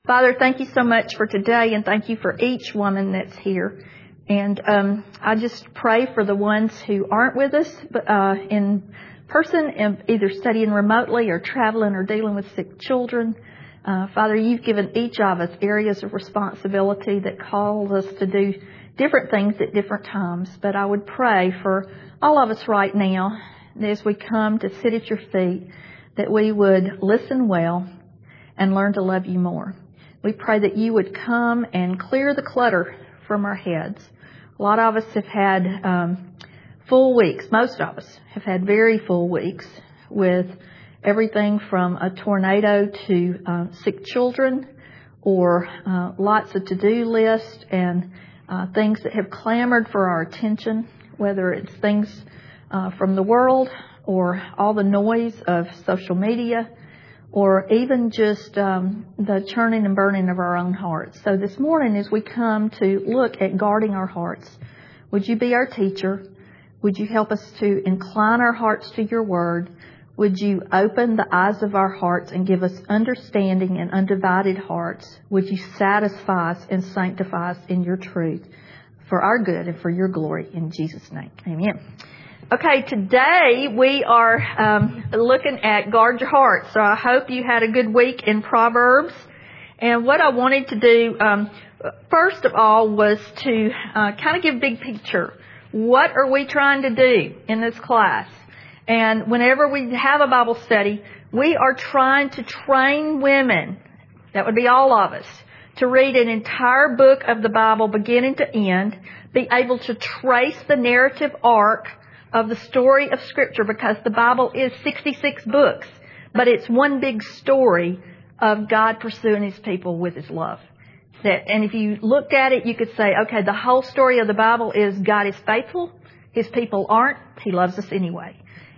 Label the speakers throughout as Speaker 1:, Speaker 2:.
Speaker 1: Father, thank you so much for today, and thank you for each woman that's here. And I just pray for the ones who aren't with us in person, and either studying remotely or traveling or dealing with sick children. Father, you've given each of us areas of responsibility that call us to do different things at different times. But I would pray for all of us right now, as we come to sit at your feet, that we would listen well and learn to love you more. We pray that you would come and clear the clutter from our heads. A lot of us have had full weeks. Most of us have had very full weeks with everything from a tornado to sick children, or lots of to-do lists and things that have clamored for our attention, whether it's things from the world or all the noise of social media, or even just the churning and burning of our own hearts. So this morning, as we come to look at guarding our hearts, would you be our teacher? Would you help us to incline our hearts to your word? Would you open the eyes of our hearts and give us understanding and undivided hearts? Would you satisfy us and sanctify us in your truth for our good and for your glory? In Jesus' name, amen. Okay, today we are looking at guard your heart. So I hope you had a good week in Proverbs. And what I wanted to do, first of all, was to kind of give a big picture. What are we trying to do in this class? And whenever we have a Bible study, we are trying to train women, that would be all of us, to read an entire book of the Bible beginning to end, be able to trace the narrative arc of the story of Scripture, because the Bible is 66 books, but it's one big story of God pursuing His people with His love. And if you looked at it, you could say, okay, the whole story of the Bible is God is faithful, His people aren't, He loves us anyway.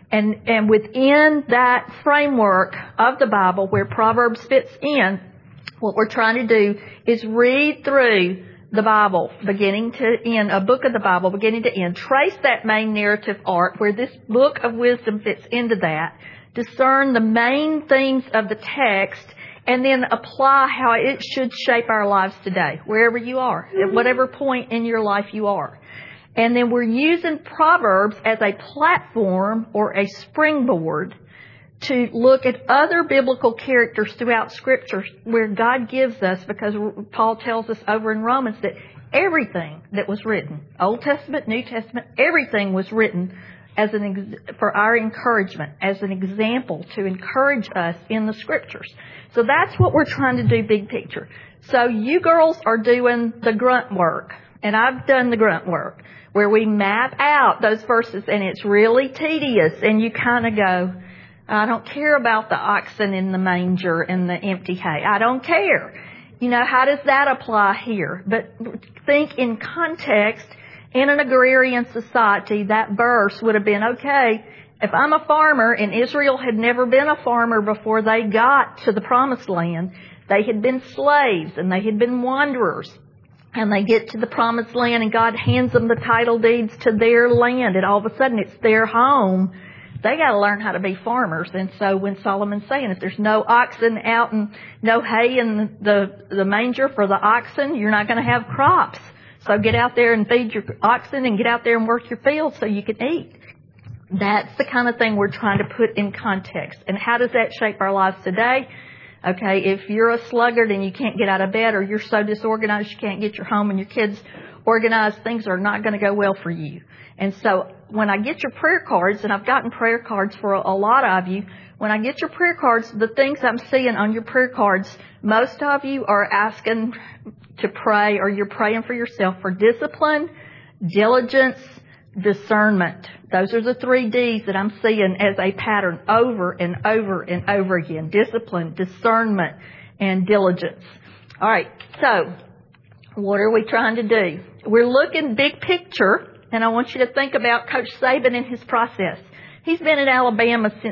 Speaker 1: And within that framework of the Bible, where Proverbs fits in, what we're trying to do is read through the Bible beginning to end, a book of the Bible beginning to end, trace that main narrative arc where this book of wisdom fits into that, discern the main themes of the text, and then apply how it should shape our lives today, wherever you are, at whatever point in your life you are. And then we're using Proverbs as a platform or a springboard to look at other biblical characters throughout Scripture where God gives us, because Paul tells us over in Romans that everything that was written, Old Testament, New Testament, everything was written as for our encouragement, as an example to encourage us in the Scriptures. So that's what we're trying to do, big picture. So you girls are doing the grunt work, and I've done the grunt work, where we map out those verses, and it's really tedious, and you kind of go, I don't care about the oxen in the manger and the empty hay. I don't care. You know, how does that apply here? But think in context, in an agrarian society, that verse would have been, okay, if I'm a farmer, and Israel had never been a farmer before they got to the promised land, they had been slaves and they had been wanderers. And they get to the promised land and God hands them the title deeds to their land, and all of a sudden it's their home. They got to learn how to be farmers. And so when Solomon's saying, if there's no oxen out and no hay in the manger for the oxen, you're not going to have crops. So get out there and feed your oxen and get out there and work your fields so you can eat. That's the kind of thing we're trying to put in context. And how does that shape our lives today? Okay, if you're a sluggard and you can't get out of bed, or you're so disorganized you can't get your home and your kids organized, things are not going to go well for you. And so when I get your prayer cards, and I've gotten prayer cards for a lot of you, when I get your prayer cards, the things I'm seeing on your prayer cards, most of you are asking to pray, or you're praying for yourself for discipline, diligence, discernment. Those are the 3 D's that I'm seeing as a pattern over and over and over again. Discipline, discernment, and diligence. All right, so what are we trying to do? We're looking big picture. And I want you to think about Coach Saban and his process. He's been at Alabama since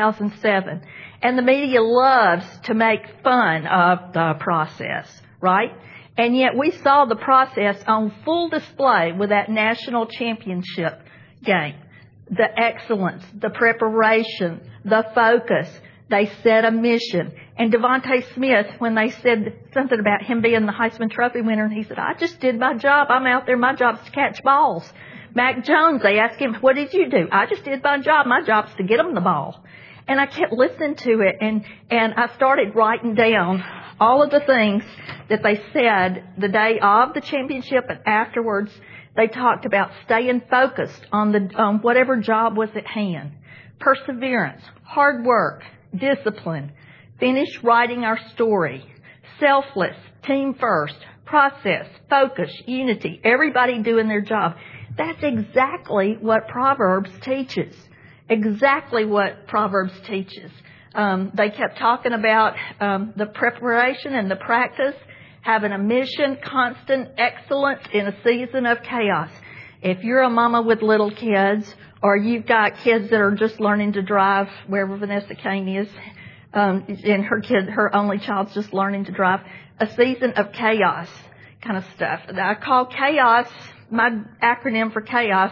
Speaker 1: 2007. And the media loves to make fun of the process, right? And yet we saw the process on full display with that national championship game. The excellence, the preparation, the focus, They set a mission. And Devontae Smith, when they said something about him being the Heisman Trophy winner, and he said, I just did my job. I'm out there. My job's to catch balls. Mac Jones, they asked him, what did you do? I just did my job. My job's to get him the ball. And I kept listening to it, and I started writing down all of the things that they said the day of the championship and afterwards. They talked about staying focused on whatever job was at hand. Perseverance, hard work, discipline, finish writing our story, selfless, team first, process, focus, unity, everybody doing their job. That's exactly what Proverbs teaches. Exactly what Proverbs teaches. They kept talking about the preparation and the practice, having a mission, constant excellence in a season of chaos. If you're a mama with little kids, or you've got kids that are just learning to drive, wherever Vanessa Kane is, and her only child's just learning to drive, a season of chaos kind of stuff. I call chaos, my acronym for chaos,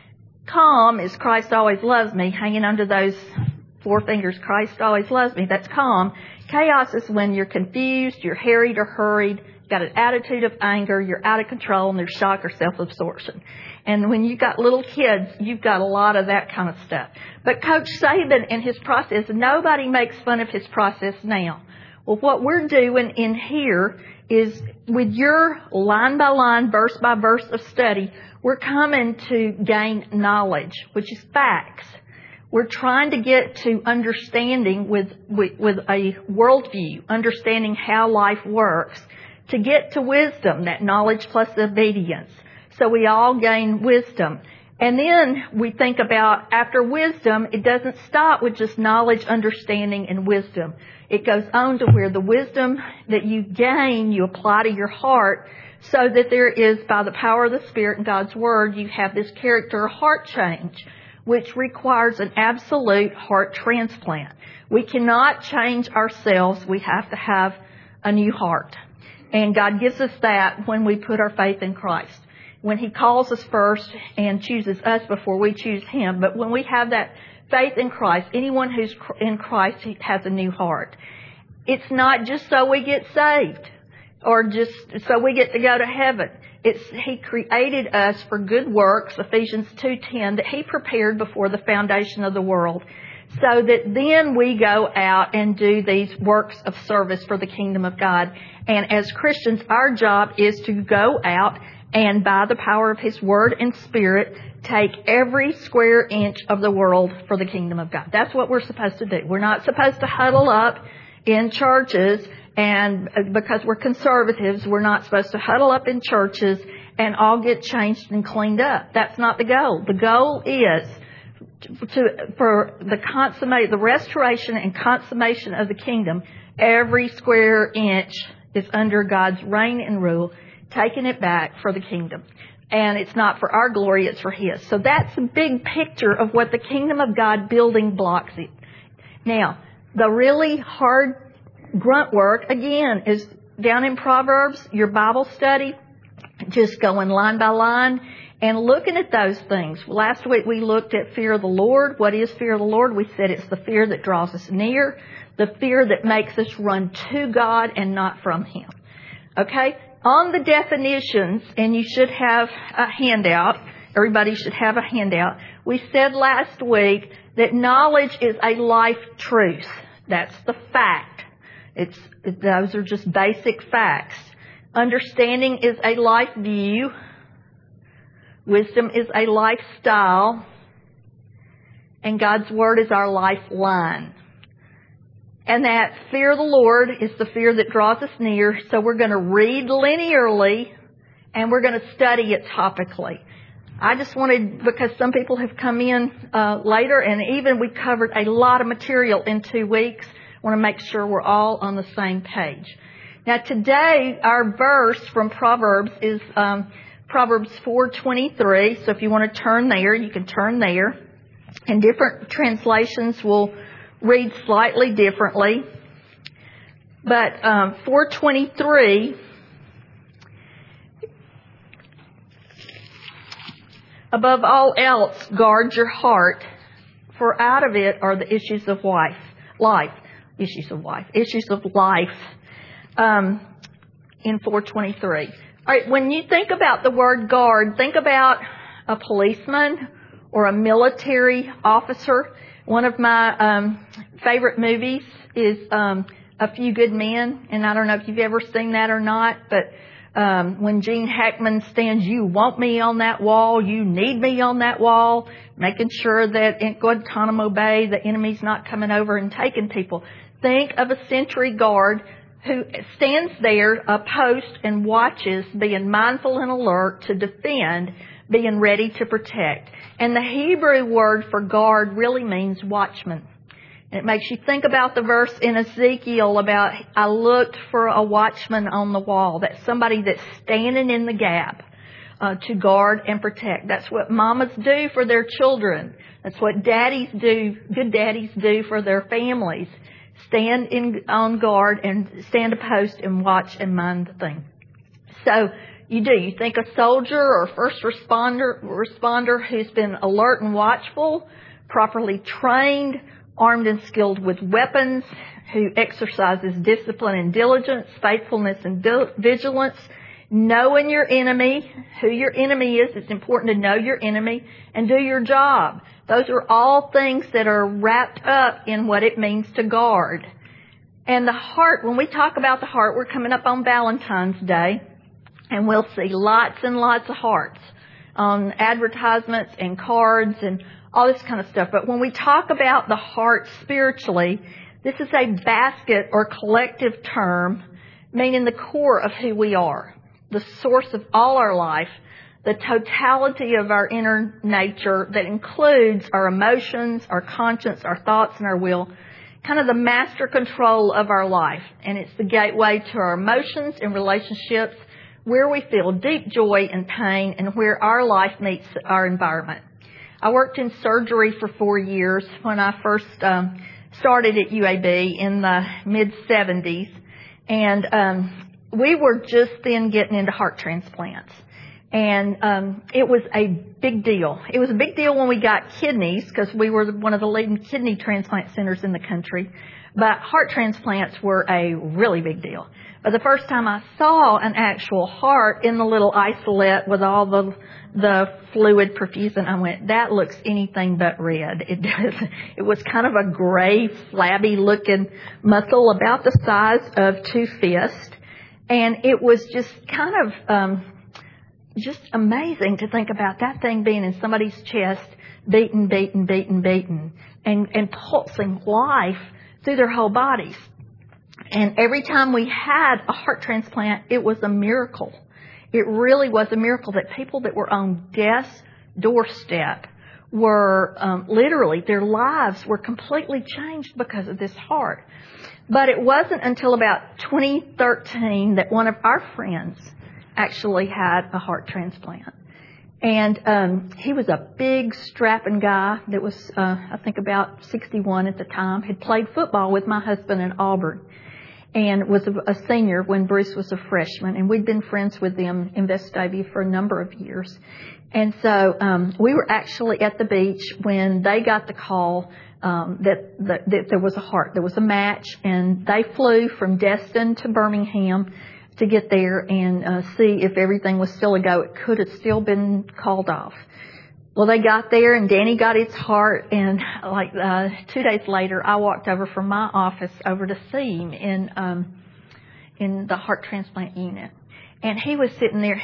Speaker 1: calm is Christ always loves me, hanging under those 4 fingers, Christ always loves me. That's calm. Chaos is when you're confused, you're harried or hurried, got an attitude of anger, you're out of control, and there's shock or self-absorption. And when you've got little kids, you've got a lot of that kind of stuff. But Coach Saban and his process, nobody makes fun of his process now. Well, what we're doing in here is with your line-by-line, verse-by-verse of study, we're coming to gain knowledge, which is facts. We're trying to get to understanding with a worldview, understanding how life works, to get to wisdom, that knowledge plus obedience. So we all gain wisdom. And then we think about, after wisdom, it doesn't stop with just knowledge, understanding, and wisdom. It goes on to where the wisdom that you gain, you apply to your heart, so that there is, by the power of the Spirit and God's Word, you have this character or heart change, which requires an absolute heart transplant. We cannot change ourselves. We have to have a new heart. And God gives us that when we put our faith in Christ. When He calls us first and chooses us before we choose Him. But when we have that faith in Christ, anyone who's in Christ has a new heart. It's not just so we get saved or just so we get to go to heaven. He created us for good works, Ephesians 2:10, that He prepared before the foundation of the world, so that then we go out and do these works of service for the kingdom of God. And as Christians, our job is to go out and by the power of His Word and Spirit, take every square inch of the world for the kingdom of God. That's what we're supposed to do. We're not supposed to huddle up in churches, and because we're conservatives, we're not supposed to huddle up in churches and all get changed and cleaned up. That's not the goal. The goal is for the restoration and consummation of the kingdom. Every square inch is under God's reign and rule, taking it back for the kingdom. And it's not for our glory, it's for His. So that's a big picture of what the kingdom of God building blocks is. Now, the really hard grunt work, again, is down in Proverbs, your Bible study, just going line by line and looking at those things. Last week we looked at fear of the Lord. What is fear of the Lord? We said it's the fear that draws us near, the fear that makes us run to God and not from Him. Okay? On the definitions, and you should have a handout, everybody should have a handout, we said last week that knowledge is a life truth. That's the fact. Those are just basic facts. Understanding is a life view. Wisdom is a lifestyle. And God's Word is our lifeline. And that fear of the Lord is the fear that draws us near. So we're going to read linearly and we're going to study it topically. I just wanted, because some people have come in later and even we covered a lot of material in 2 weeks, I want to make sure we're all on the same page. Now today our verse from Proverbs is Proverbs 4:23. So if you want to turn there, you can turn there. And different translations will read slightly differently. But 4:23, above all else, guard your heart, for out of it are the issues of life. issues of life in 423. All right, when you think about the word guard, think about a policeman or a military officer. One of my favorite movies is A Few Good Men, and I don't know if you've ever seen that or not, but when Gene Hackman stands, you want me on that wall, you need me on that wall, making sure that in Guantanamo Bay the enemy's not coming over and taking people. Think of a sentry guard who stands there, a post, and watches, being mindful and alert to defend, being ready to protect. And the Hebrew word for guard really means watchman. It makes you think about the verse in Ezekiel about, I looked for a watchman on the wall. That's somebody that's standing in the gap to guard and protect. That's what mamas do for their children. That's what daddies do, good daddies do for their families. Stand on guard and stand a post and watch and mind the thing. So you think a soldier or first responder who's been alert and watchful, properly trained, armed and skilled with weapons, who exercises discipline and diligence, faithfulness and vigilance, knowing your enemy, who your enemy is. It's important to know your enemy and do your job. Those are all things that are wrapped up in what it means to guard. And the heart, when we talk about the heart, we're coming up on Valentine's Day, and we'll see lots and lots of hearts on advertisements and cards and all this kind of stuff. But when we talk about the heart spiritually, this is a basket or collective term, meaning the core of who we are, the source of all our life, the totality of our inner nature that includes our emotions, our conscience, our thoughts, and our will, kind of the master control of our life. And it's the gateway to our emotions and relationships, where we feel deep joy and pain, and where our life meets our environment. I worked in surgery for 4 years when I first started at UAB in the mid-70s. And we were just then getting into heart transplants. And it was a big deal. It was a big deal when we got kidneys, because we were one of the leading kidney transplant centers in the country. But heart transplants were a really big deal. But the first time I saw an actual heart in the little isolette with all the fluid perfusing, I went, that looks anything but red. It does. It was kind of a gray, flabby looking muscle about the size of 2 fists. And it was just kind of just amazing to think about that thing being in somebody's chest, beating, and pulsing life through their whole bodies. And every time we had a heart transplant, it was a miracle. It really was a miracle that people that were on death's doorstep were literally, their lives were completely changed because of this heart. But it wasn't until about 2013 that one of our friends actually had a heart transplant. And he was a big, strapping guy that was, I think, about 61 at the time, had played football with my husband in Auburn, and was a senior when Bruce was a freshman. And we'd been friends with them in Vestavia for a number of years. And so we were actually at the beach when they got the call that there was a heart. There was a match, and they flew from Destin to Birmingham to get there and see if everything was still a go. It could have still been called off. Well, they got there, and Danny got his heart, and 2 days later, I walked over from my office over to see him in the heart transplant unit. And he was sitting there.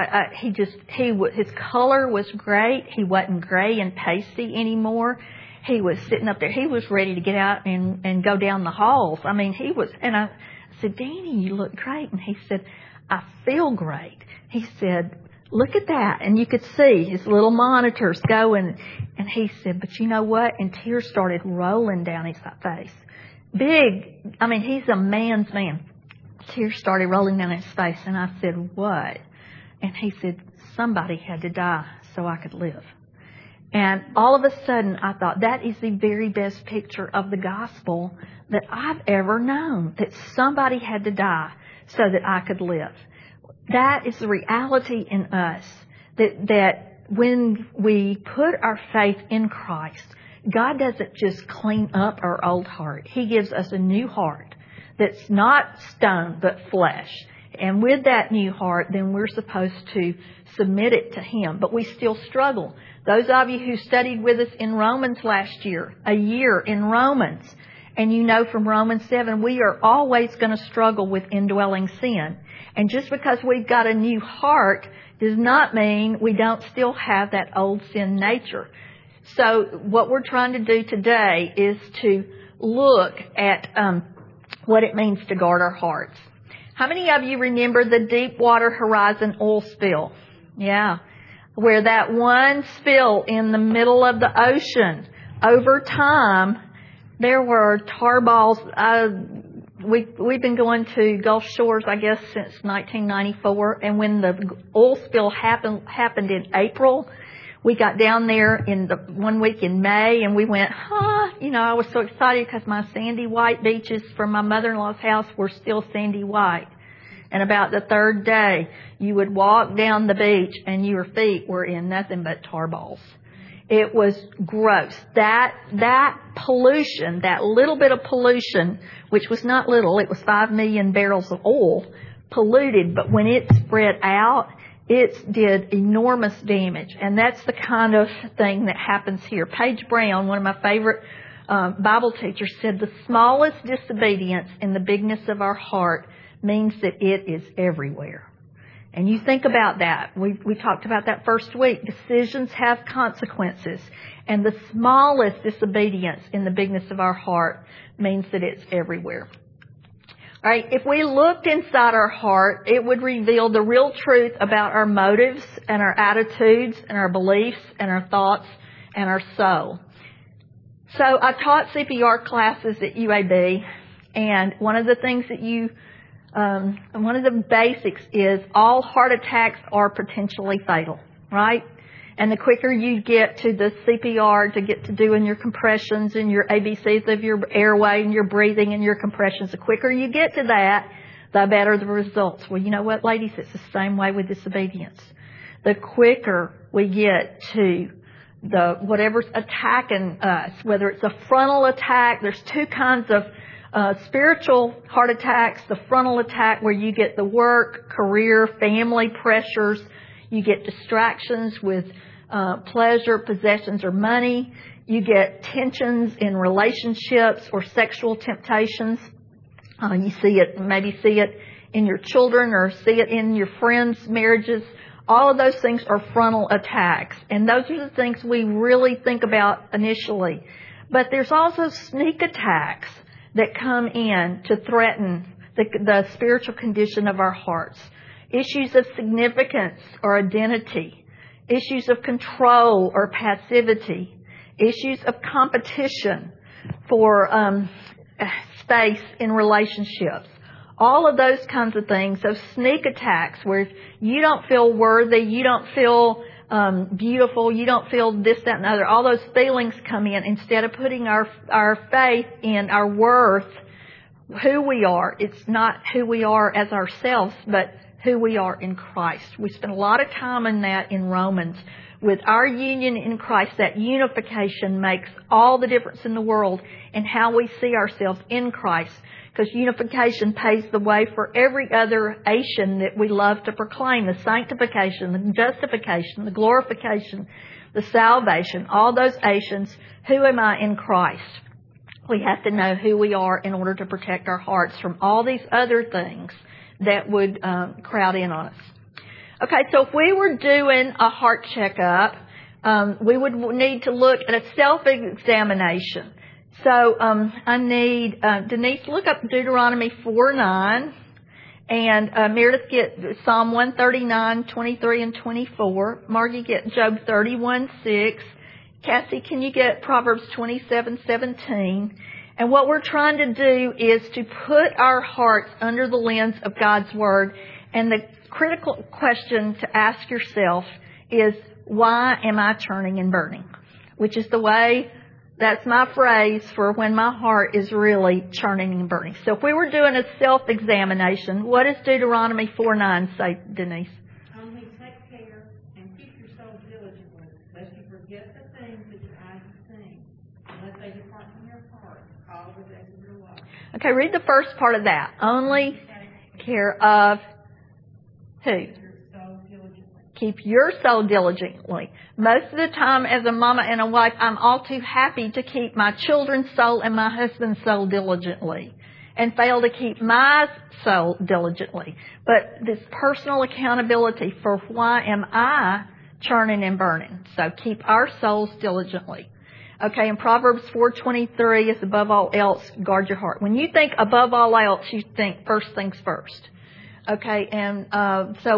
Speaker 1: His color was great. He wasn't gray and pasty anymore. He was sitting up there. He was ready to get out and go down the halls. I mean, he was, and I said, Danny, you look great. And he said, I feel great. He said, look at that. And you could see his little monitors going. And he said, but you know what? And tears started rolling down his face. Big. I mean, he's a man's man. Tears started rolling down his face. And I said, what? And he said, somebody had to die so I could live. And all of a sudden, I thought, that is the very best picture of the gospel that I've ever known, that somebody had to die so that I could live. That is the reality in us, that when we put our faith in Christ, God doesn't just clean up our old heart. He gives us a new heart that's not stone but flesh. And with that new heart, then we're supposed to submit it to Him. But we still struggle. Those of you who studied with us in Romans last year, a year in Romans, and you know from Romans 7, we are always going to struggle with indwelling sin. And just because we've got a new heart does not mean we don't still have that old sin nature. So what we're trying to do today is to look at what it means to guard our hearts. How many of you remember the Deepwater Horizon oil spill? Yeah. Where that one spill in the middle of the ocean, over time, there were tar balls. We've been going to Gulf Shores, I guess, since 1994. And when the oil spill happened in April, we got down there in the 1 week in May, and we went, I was so excited because my sandy white beaches from my mother-in-law's house were still sandy white. And about the third day, you would walk down the beach and your feet were in nothing but tar balls. It was gross. That pollution, that little bit of pollution, which was not little, it was 5 million barrels of oil polluted, but when it spread out, it did enormous damage. And that's the kind of thing that happens here. Paige Brown, one of my favorite Bible teachers, said the smallest disobedience in the bigness of our heart means that it is everywhere. And you think about that. We talked about that first week. Decisions have consequences. And the smallest disobedience in the bigness of our heart means that it's everywhere. All right, if we looked inside our heart, it would reveal the real truth about our motives and our attitudes and our beliefs and our thoughts and our soul. So I taught CPR classes at UAB, and one of the things that one of the basics is all heart attacks are potentially fatal, right? And the quicker you get to the CPR, to get to doing your compressions and your ABCs of your airway and your breathing and your compressions, the quicker you get to that, the better the results. Well, you know what, ladies? It's the same way with disobedience. The quicker we get to whatever's attacking us, whether it's a frontal attack, there's two kinds of spiritual heart attacks. The frontal attack, where you get the work, career, family pressures. You get distractions with pleasure, possessions, or money. You get tensions in relationships or sexual temptations. You maybe see it in your children or see it in your friends' marriages. All of those things are frontal attacks. And those are the things we really think about initially. But there's also sneak attacks that come in to threaten the spiritual condition of our hearts. Issues of significance or identity. Issues of control or passivity. Issues of competition for space in relationships. All of those kinds of things, those sneak attacks where you don't feel worthy, you don't feel beautiful, you don't feel this, that, and other. All those feelings come in instead of putting our faith in our worth, who we are. It's not who we are as ourselves, but who we are in Christ. We spend a lot of time on that in Romans. With our union in Christ, that unification makes all the difference in the world in how we see ourselves in Christ. Because unification paves the way for every other Asian that we love to proclaim. The sanctification, the justification, the glorification, the salvation. All those Asians, who am I in Christ? We have to know who we are in order to protect our hearts from all these other things that would crowd in on us. Okay, so if we were doing a heart checkup, we would need to look at a self-examination. So I need Denise, look up Deuteronomy 4:9, and Meredith, get Psalm 139:23 and 24. Margie, get Job 31:6. Cassie, can you get Proverbs 27:17? And what we're trying to do is to put our hearts under the lens of God's Word. And the critical question to ask yourself is, why am I churning and burning? Which is that's my phrase for when my heart is really churning and burning. So if we were doing a self-examination, what does Deuteronomy 4:9 say, Denise?
Speaker 2: Only take care and keep your soul diligently, lest you forget the things that your eyes have seen,
Speaker 1: Okay, read the first part of that. Only care of who? Keep your soul diligently. Most of the time as a mama and a wife, I'm all too happy to keep my children's soul and my husband's soul diligently and fail to keep my soul diligently. But this personal accountability for why am I churning and burning? So keep our souls diligently. Okay, in Proverbs 4:23 is above all else, guard your heart. When you think above all else, you think first things first. Okay, and so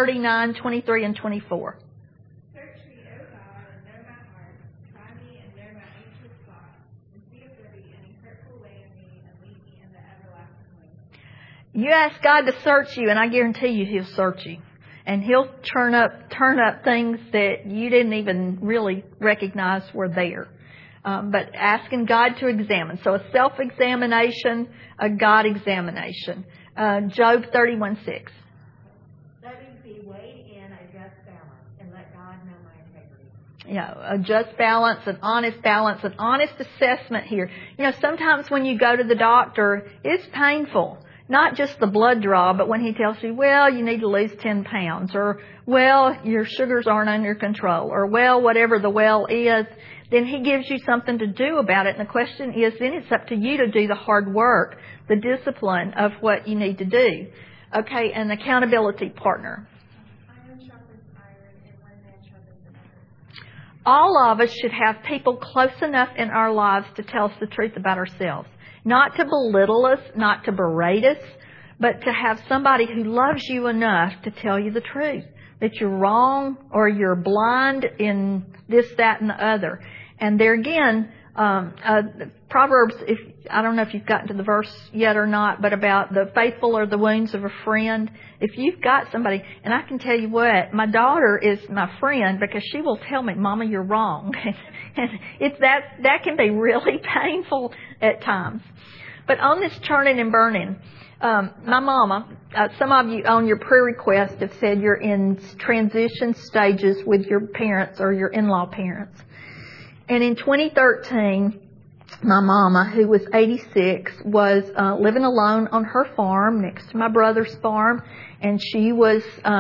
Speaker 1: 139:23 and 24.
Speaker 2: Search me, O God, and know my heart. Try me and know my anxious thoughts, and see if there be any hurtful way in me, and lead me in the everlasting way.
Speaker 1: You ask God to search you, and I guarantee you He'll search you. And He'll turn up things that you didn't even really recognize were there. But asking God to examine. So a self-examination, a God examination. Job 31:6.
Speaker 2: Let me be weighed in a just balance, and let God know my integrity.
Speaker 1: A just balance, an honest assessment here. Sometimes when you go to the doctor, it's painful. Not just the blood draw, but when he tells you, well, you need to lose 10 pounds, or, well, your sugars aren't under control, or, well, whatever the well is, then he gives you something to do about it. And the question is, then it's up to you to do the hard work, the discipline of what you need to do. Okay, an accountability partner.
Speaker 2: Iron sharpens iron, and one man sharpens another.
Speaker 1: All of us should have people close enough in our lives to tell us the truth about ourselves. Not to belittle us, not to berate us, but to have somebody who loves you enough to tell you the truth. That you're wrong or you're blind in this, that, and the other. And there again, Proverbs, I don't know if you've gotten to the verse yet or not, but about the faithful are the wounds of a friend. If you've got somebody, and I can tell you what, my daughter is my friend because she will tell me, Mama, you're wrong. And it's that can be really painful at times. But on this churning and burning, my mama, some of you on your prayer request have said you're in transition stages with your parents or your in-law parents. And in 2013, my mama, who was 86, was living alone on her farm next to my brother's farm. And she was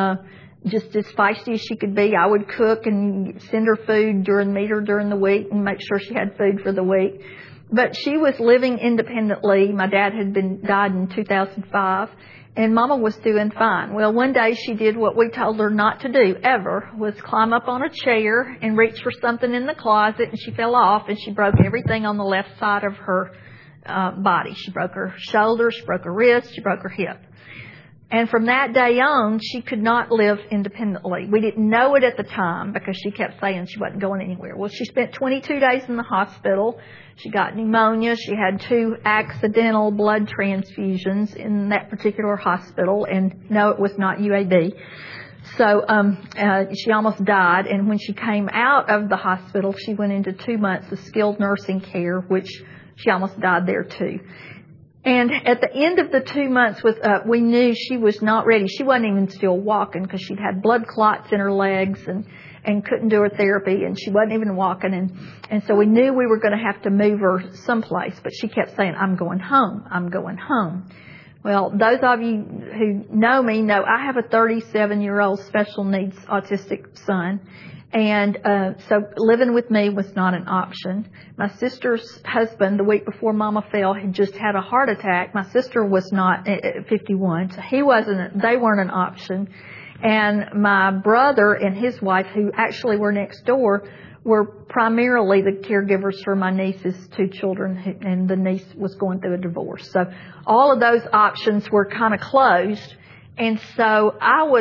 Speaker 1: just as feisty as she could be. I would cook and send her food meet her during the week and make sure she had food for the week. But she was living independently. My dad had died in 2005, and Mama was doing fine. Well, one day she did what we told her not to do ever, was climb up on a chair and reach for something in the closet, and she fell off, and she broke everything on the left side of her body. She broke her shoulder, she broke her wrist, she broke her hip. And from that day on, she could not live independently. We didn't know it at the time because she kept saying she wasn't going anywhere. Well, she spent 22 days in the hospital. She got pneumonia. She had 2 accidental blood transfusions in that particular hospital. And no, it was not UAB. So she almost died. And when she came out of the hospital, she went into 2 months of skilled nursing care, which she almost died there too. And at the end of the 2 months was up, we knew she was not ready. She wasn't even still walking because she'd had blood clots in her legs and couldn't do her therapy, and she wasn't even walking. And so we knew we were going to have to move her someplace. But she kept saying, I'm going home. I'm going home. Well, those of you who know me know I have a 37-year-old special needs autistic son. And so living with me was not an option. My sister's husband, the week before Mama fell, had just had a heart attack. My sister was not 51, so they weren't an option. And my brother and his wife, who actually were next door, were primarily the caregivers for my niece's 2 children, and the niece was going through a divorce. So all of those options were kind of closed. And so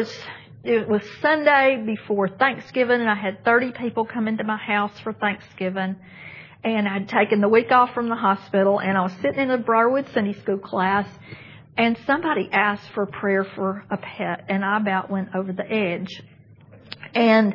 Speaker 1: it was Sunday before Thanksgiving, and I had 30 people come into my house for Thanksgiving. And I'd taken the week off from the hospital, and I was sitting in a Briarwood Sunday school class, and somebody asked for prayer for a pet, and I about went over the edge. And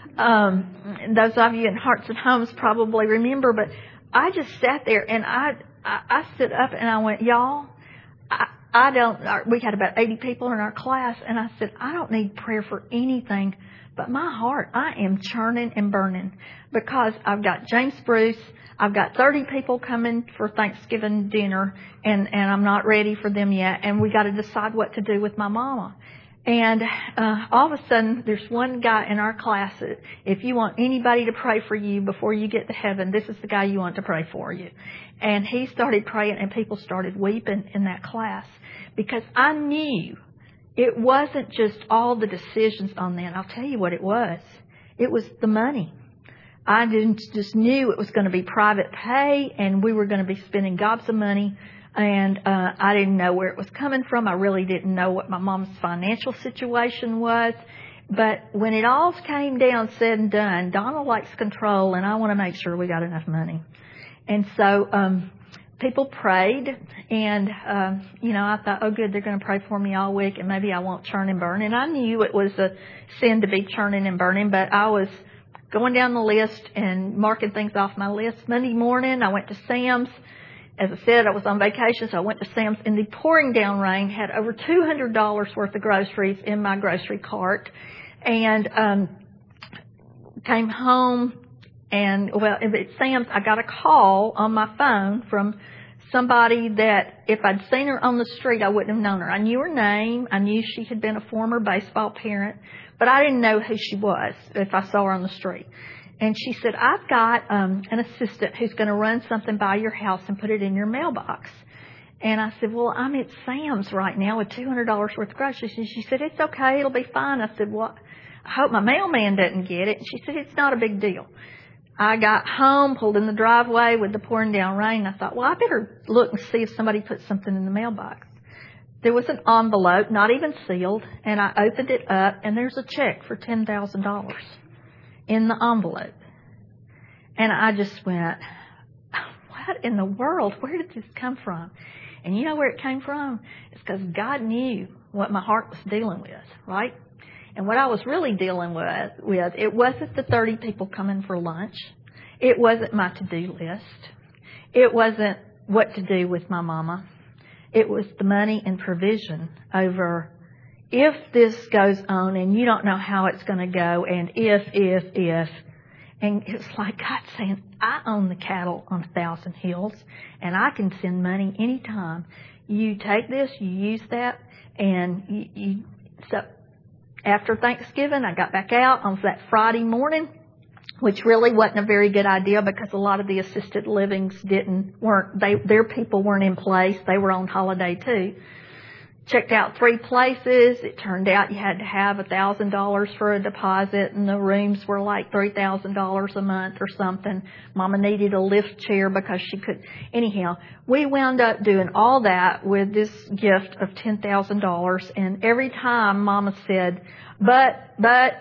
Speaker 1: those of you in Hearts and Homes probably remember, but I just sat there, and I stood up, and I went, y'all, we had about 80 people in our class, and I said, I don't need prayer for anything but my heart. I am churning and burning because I've got James Bruce. I've got 30 people coming for Thanksgiving dinner, and I'm not ready for them yet. And we got to decide what to do with my mama. And all of a sudden, there's one guy in our class that if you want anybody to pray for you before you get to heaven, this is the guy you want to pray for you. And he started praying, and people started weeping in that class because I knew it wasn't just all the decisions on that. I'll tell you what it was. It was the money. I just knew it was going to be private pay, and we were going to be spending gobs of money. And I didn't know where it was coming from. I really didn't know what my mom's financial situation was. But when it all came down, said and done, Donna likes control, and I want to make sure we got enough money. And so people prayed, and, I thought, oh, good, they're going to pray for me all week, and maybe I won't churn and burn. And I knew it was a sin to be churning and burning, but I was going down the list and marking things off my list. Monday morning, I went to Sam's. As I said, I was on vacation, so I went to Sam's in the pouring down rain, had over $200 worth of groceries in my grocery cart, and came home. And, at Sam's, I got a call on my phone from somebody that if I'd seen her on the street, I wouldn't have known her. I knew her name. I knew she had been a former baseball parent, but I didn't know who she was if I saw her on the street. And she said, I've got an assistant who's going to run something by your house and put it in your mailbox. And I said, well, I'm at Sam's right now with $200 worth of groceries. And she said, it's okay. It'll be fine. I said, well, I hope my mailman doesn't get it. And she said, it's not a big deal. I got home, pulled in the driveway with the pouring down rain. I thought, well, I better look and see if somebody put something in the mailbox. There was an envelope, not even sealed, and I opened it up, and there's a check for $10,000 in the envelope. And I just went, what in the world? Where did this come from? And you know where it came from? It's because God knew what my heart was dealing with, right? And what I was really dealing with, it wasn't the 30 people coming for lunch. It wasn't my to-do list. It wasn't what to do with my mama. It was the money and provision over if this goes on and you don't know how it's going to go, and if. And it's like God saying, I own the cattle on 1,000 hills, and I can send money anytime. You take this, you use that, and so after Thanksgiving, I got back out on that Friday morning, which really wasn't a very good idea because a lot of the assisted livings their people weren't in place. They were on holiday too. Checked out 3 places. It turned out you had to have $1,000 for a deposit, and the rooms were like $3,000 a month or something. Mama needed a lift chair because she could. Anyhow, we wound up doing all that with this gift of $10,000. And every time Mama said, but,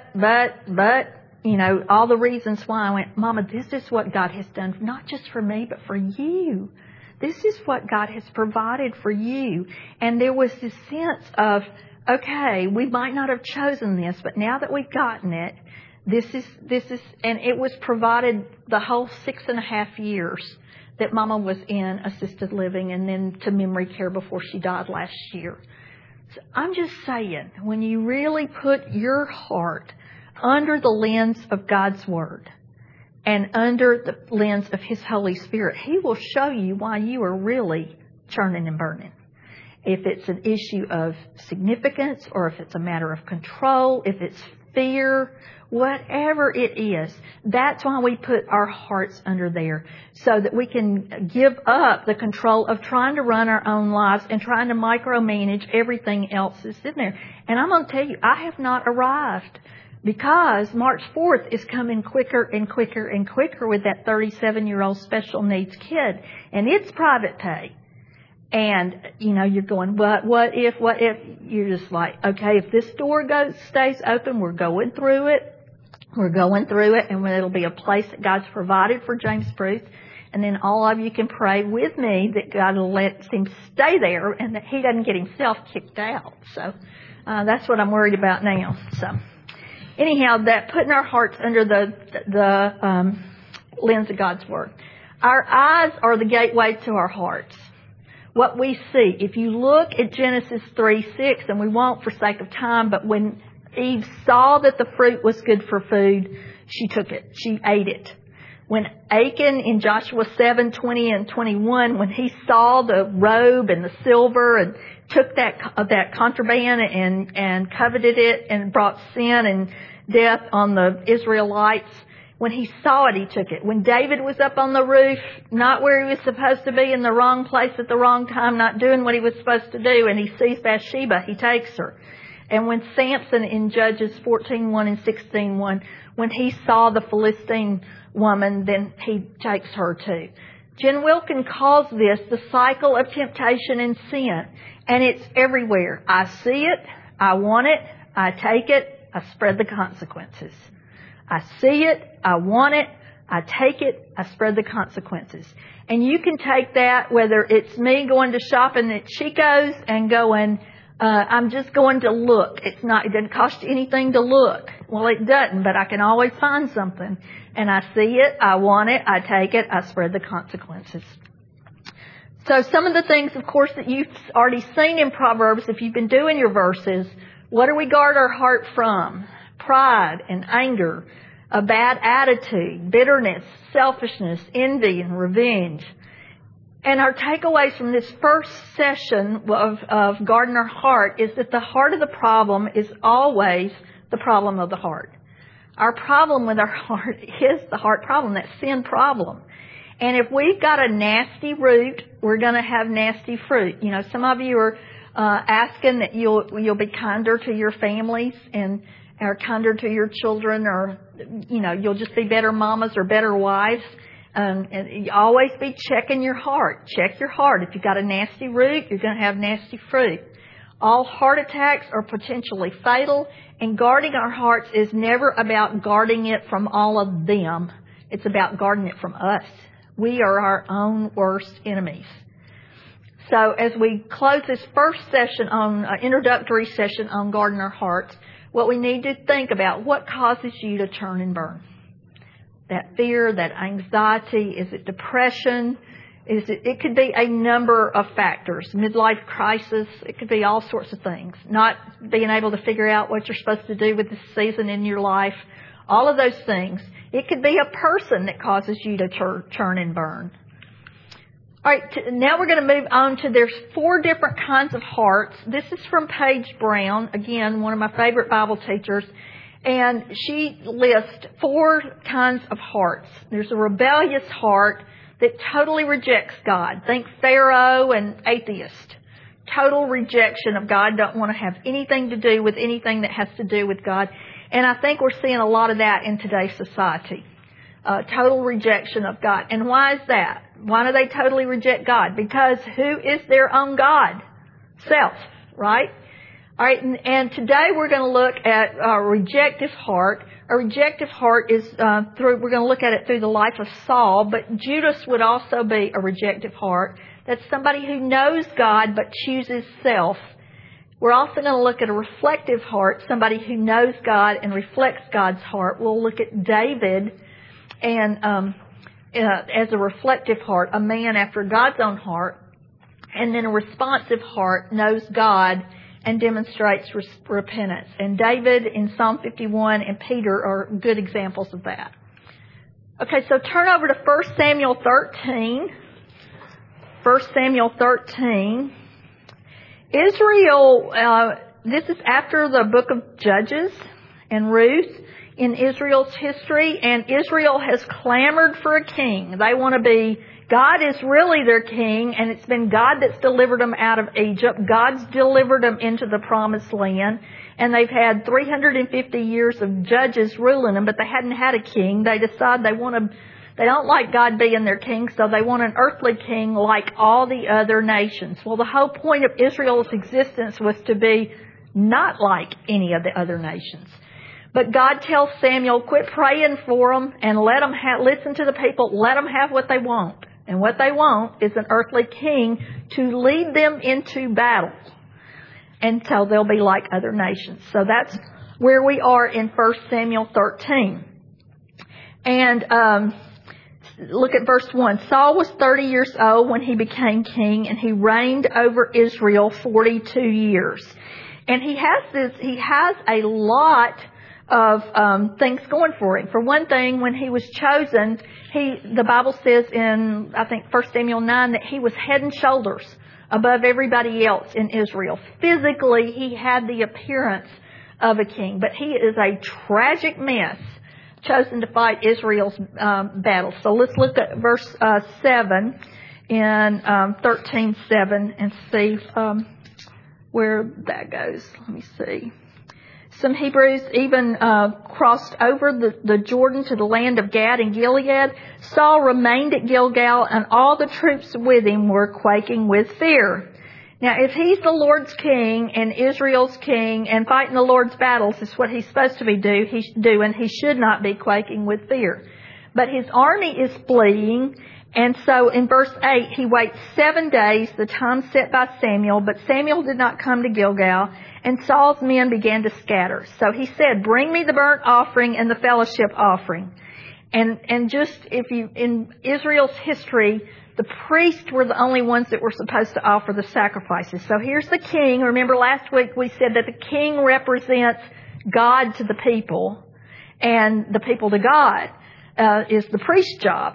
Speaker 1: all the reasons why, I went, Mama, this is what God has done, not just for me, but for you. This is what God has provided for you. And there was this sense of, okay, we might not have chosen this, but now that we've gotten it, this is, and it was provided the whole 6.5 years that Mama was in assisted living and then to memory care before she died last year. So I'm just saying, when you really put your heart under the lens of God's Word, and under the lens of His Holy Spirit, He will show you why you are really churning and burning. If it's an issue of significance, or if it's a matter of control, if it's fear, whatever it is, that's why we put our hearts under there, so that we can give up the control of trying to run our own lives and trying to micromanage everything else that's in there. And I'm going to tell you, I have not arrived. Because March 4th is coming quicker and quicker and quicker with that 37-year-old special needs kid. And it's private pay. And, you're going, what if? You're just like, okay, if this door stays open, we're going through it. And it'll be a place that God's provided for James Bruce. And then all of you can pray with me that God will let him stay there and that he doesn't get himself kicked out. So that's what I'm worried about now. So. Anyhow, that putting our hearts under the lens of God's Word. Our eyes are the gateway to our hearts. what we see. If you look at Genesis 3:6, and we won't for sake of time, but when Eve saw that the fruit was good for food, she took it. She ate it. When Achan in Joshua 7:20 and 21, when he saw the robe and the silver and took that contraband and coveted it and brought sin and death on the Israelites, when he saw it, he took it. When David was up on the roof, not where he was supposed to be, in the wrong place at the wrong time, not doing what he was supposed to do, and he sees Bathsheba, he takes her. And when Samson in Judges 14:1 and 16:1, when he saw the Philistine woman, then he takes her too. Jen Wilkin calls this the cycle of temptation and sin. And it's everywhere. I see it, I want it, I take it, I spread the consequences. I see it, I want it, I take it, I spread the consequences. And you can take that, whether it's me going to shopping at Chico's and going, I'm just going to look. It doesn't cost you anything to look. Well, it doesn't, but I can always find something. And I see it, I want it, I take it, I spread the consequences. So some of the things, of course, that you've already seen in Proverbs, if you've been doing your verses, what do we guard our heart from? Pride and anger, a bad attitude, bitterness, selfishness, envy, and revenge. And our takeaways from this first session of guarding our heart is that the heart of the problem is always the problem of the heart. Our problem with our heart is the heart problem, that sin problem. And if we've got a nasty root, we're going to have nasty fruit. You know, some of you are asking that you'll be kinder to your families and are kinder to your children, or, you know, you'll just be better mamas or better wives. And you always be checking your heart. Check your heart. If you've got a nasty root, you're going to have nasty fruit. All heart attacks are potentially fatal, and guarding our hearts is never about guarding it from all of them. It's about guarding it from us. We are our own worst enemies. So as we close this first session introductory session on guarding our hearts, what we need to think about, what causes you to turn and burn? That fear, that anxiety, is it depression? It could be a number of factors. Midlife crisis, it could be all sorts of things. Not being able to figure out what you're supposed to do with this season in your life. All of those things. It could be a person that causes you to turn and burn. All right, now we're going to move on to, there's 4 different kinds of hearts. This is from Paige Brown, again, one of my favorite Bible teachers. And she lists 4 kinds of hearts. There's a rebellious heart that totally rejects God. Think Pharaoh and atheist. Total rejection of God. Don't want to have anything to do with anything that has to do with God. And I think we're seeing a lot of that in today's society. Total rejection of God. And why is that? Why do they totally reject God? Because who is their own God? Self, right? All right, and today we're going to look at a rejective heart. A rejective heart is we're going to look at it through the life of Saul, but Judas would also be a rejective heart. That's somebody who knows God but chooses self. We're also going to look at a reflective heart, somebody who knows God and reflects God's heart. We'll look at David and as a reflective heart, a man after God's own heart, and then a responsive heart knows God and demonstrates repentance. And David in Psalm 51 and Peter are good examples of that. Okay, so turn over to 1 Samuel 13. 1 Samuel 13. Israel, this is after the book of Judges and Ruth in Israel's history, and Israel has clamored for a king. They want to be, God is really their king, and it's been God that's delivered them out of Egypt. God's delivered them into the promised land, and they've had 350 years of judges ruling them, but they hadn't had a king. They decide they don't like God being their king, so they want an earthly king like all the other nations. Well, the whole point of Israel's existence was to be not like any of the other nations. But God tells Samuel, quit praying for them and let them listen to the people, let them have what they want. And what they want is an earthly king to lead them into battle until they'll be like other nations. So that's where we are in 1 Samuel 13. And look at verse 1. Saul was 30 years old when he became king, and he reigned over Israel 42 years. And he has a lot of things going for him. For one thing, when he was chosen, the Bible says in, I think, 1 Samuel 9, that he was head and shoulders above everybody else in Israel. Physically, he had the appearance of a king, but he is a tragic mess, chosen to fight Israel's battle. So let's look at verse 7 in 13:7 and see where that goes. Let me see. Some Hebrews even crossed over the Jordan to the land of Gad and Gilead. Saul remained at Gilgal, and all the troops with him were quaking with fear. Now, if he's the Lord's king and Israel's king and fighting the Lord's battles is what he's supposed to be doing, he should not be quaking with fear. But his army is fleeing, and so in verse 8, he waits 7 days, the time set by Samuel, but Samuel did not come to Gilgal, and Saul's men began to scatter. So he said, "Bring me the burnt offering and the fellowship offering." And just in Israel's history, the priests were the only ones that were supposed to offer the sacrifices. So here's the king. Remember last week we said that the king represents God to the people, and the people to God is the priest's job.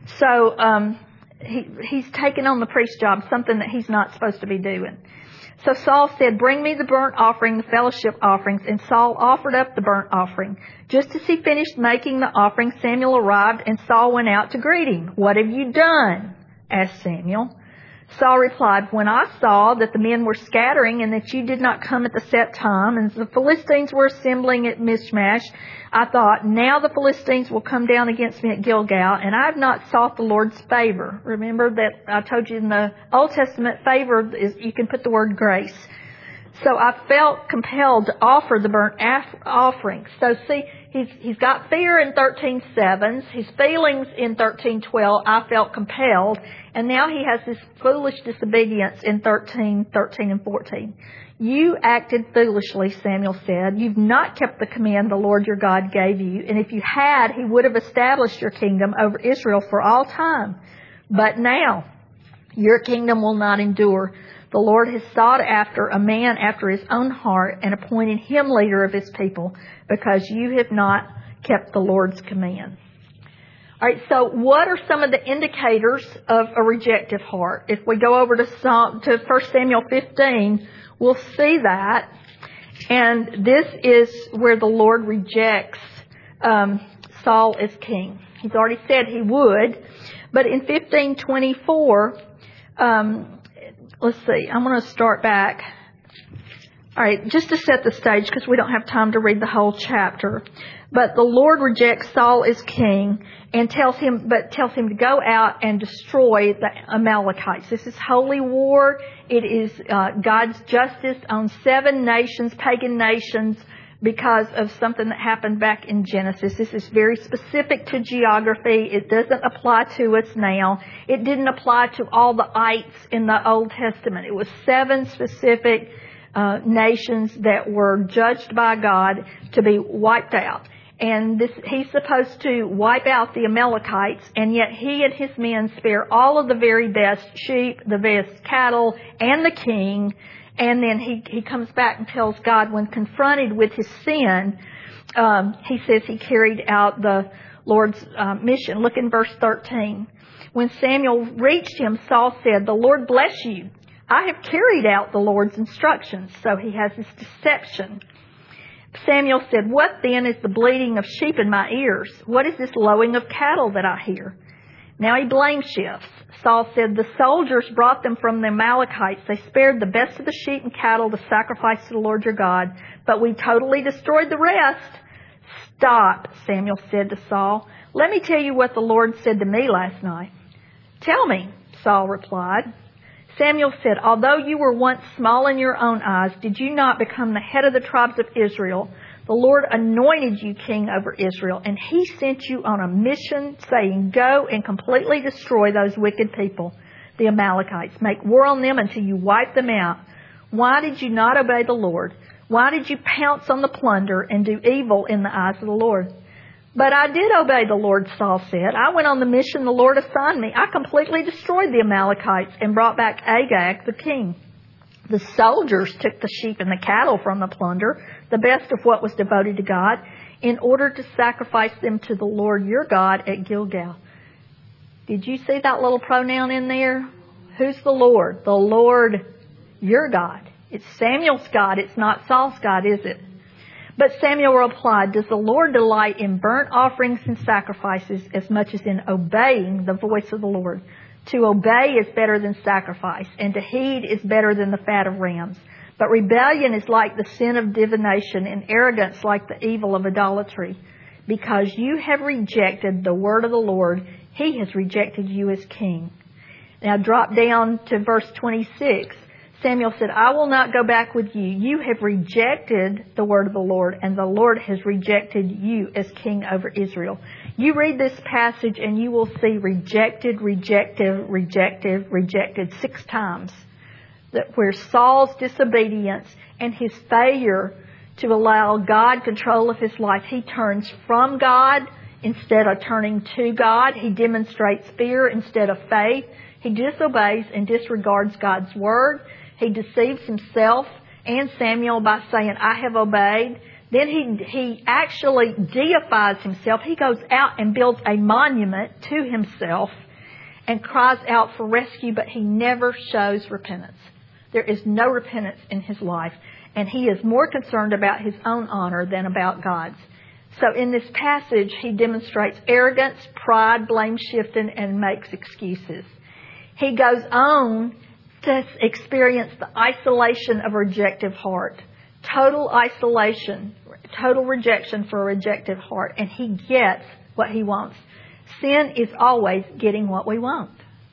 Speaker 1: So he's taken on the priest's job, something that he's not supposed to be doing. So Saul said, "Bring me the burnt offering, the fellowship offerings." And Saul offered up the burnt offering. Just as he finished making the offering, Samuel arrived, and Saul went out to greet him. "What have you done?" asked Samuel. Saul replied, "When I saw that the men were scattering and that you did not come at the set time, and the Philistines were assembling at Michmash, I thought, now the Philistines will come down against me at Gilgal, and I have not sought the Lord's favor." Remember that I told you in the Old Testament, favor is, you can put the word grace. "So I felt compelled to offer the burnt offering." So see, he's got fear in 13:7, his feelings in 13:12, I felt compelled, and now he has this foolish disobedience in 13:13 and 14. "You acted foolishly," Samuel said. "You've not kept the command the Lord your God gave you, and if you had, he would have established your kingdom over Israel for all time. But now, your kingdom will not endure. The Lord has sought after a man after his own heart and appointed him leader of his people, because you have not kept the Lord's command." All right, so what are some of the indicators of a rejective heart? If we go over to 1 Samuel 15, we'll see that. And this is where the Lord rejects Saul as king. He's already said he would. But in 15:24, let's see, I'm going to start back. All right, just to set the stage, because we don't have time to read the whole chapter. But the Lord rejects Saul as king and tells him to go out and destroy the Amalekites. This is holy war. It is God's justice on 7 nations, pagan nations, because of something that happened back in Genesis. This is very specific to geography. It doesn't apply to us now. It didn't apply to all the ites in the Old Testament. It was 7 specific nations that were judged by God to be wiped out. And he's supposed to wipe out the Amalekites, and yet he and his men spare all of the very best sheep, the best cattle, and the king. And then he comes back and tells God, when confronted with his sin, he says he carried out the Lord's mission. Look in verse 13. When Samuel reached him, Saul said, "The Lord bless you. I have carried out the Lord's instructions." So he has this deception. Samuel said, "What then is the bleating of sheep in my ears? What is this lowing of cattle that I hear?" Now he blame shifts. Saul said, "The soldiers brought them from the Amalekites. They spared the best of the sheep and cattle to sacrifice to the Lord your God, but we totally destroyed the rest." "Stop," Samuel said to Saul. "Let me tell you what the Lord said to me last night." "Tell me," Saul replied. Samuel said, "Although you were once small in your own eyes, did you not become the head of the tribes of Israel? The Lord anointed you king over Israel, and he sent you on a mission saying, 'Go and completely destroy those wicked people, the Amalekites. Make war on them until you wipe them out.' Why did you not obey the Lord? Why did you pounce on the plunder and do evil in the eyes of the Lord?" But I did obey the Lord, Saul said. I went on the mission the Lord assigned me. I completely destroyed the Amalekites and brought back Agag, the king. The soldiers took the sheep and the cattle from the plunder, the best of what was devoted to God, in order to sacrifice them to the Lord your God at Gilgal. Did you see that little pronoun in there? Who's the Lord? The Lord your God. It's Samuel's God. It's not Saul's God, is it? But Samuel replied, does the Lord delight in burnt offerings and sacrifices as much as in obeying the voice of the Lord? To obey is better than sacrifice, and to heed is better than the fat of rams. But rebellion is like the sin of divination, and arrogance like the evil of idolatry. Because you have rejected the word of the Lord, He has rejected you as king. Now drop down to verse 26. Samuel said, I will not go back with you. You have rejected the word of the Lord, and the Lord has rejected you as king over Israel. You read this passage and you will see rejected, rejected, rejected, rejected 6 times. That where Saul's disobedience and his failure to allow God control of his life, he turns from God instead of turning to God. He demonstrates fear instead of faith. He disobeys and disregards God's word. He deceives himself and Samuel by saying, I have obeyed. Then he actually deifies himself. He goes out and builds a monument to himself and cries out for rescue, but he never shows repentance. There is no repentance in his life, and he is more concerned about his own honor than about God's. So in this passage, he demonstrates arrogance, pride, blame shifting, and makes excuses. He goes on to experience the isolation of a rejective heart. Total isolation, total rejection for a rejective heart. And he gets what he wants. Sin is always getting what we want.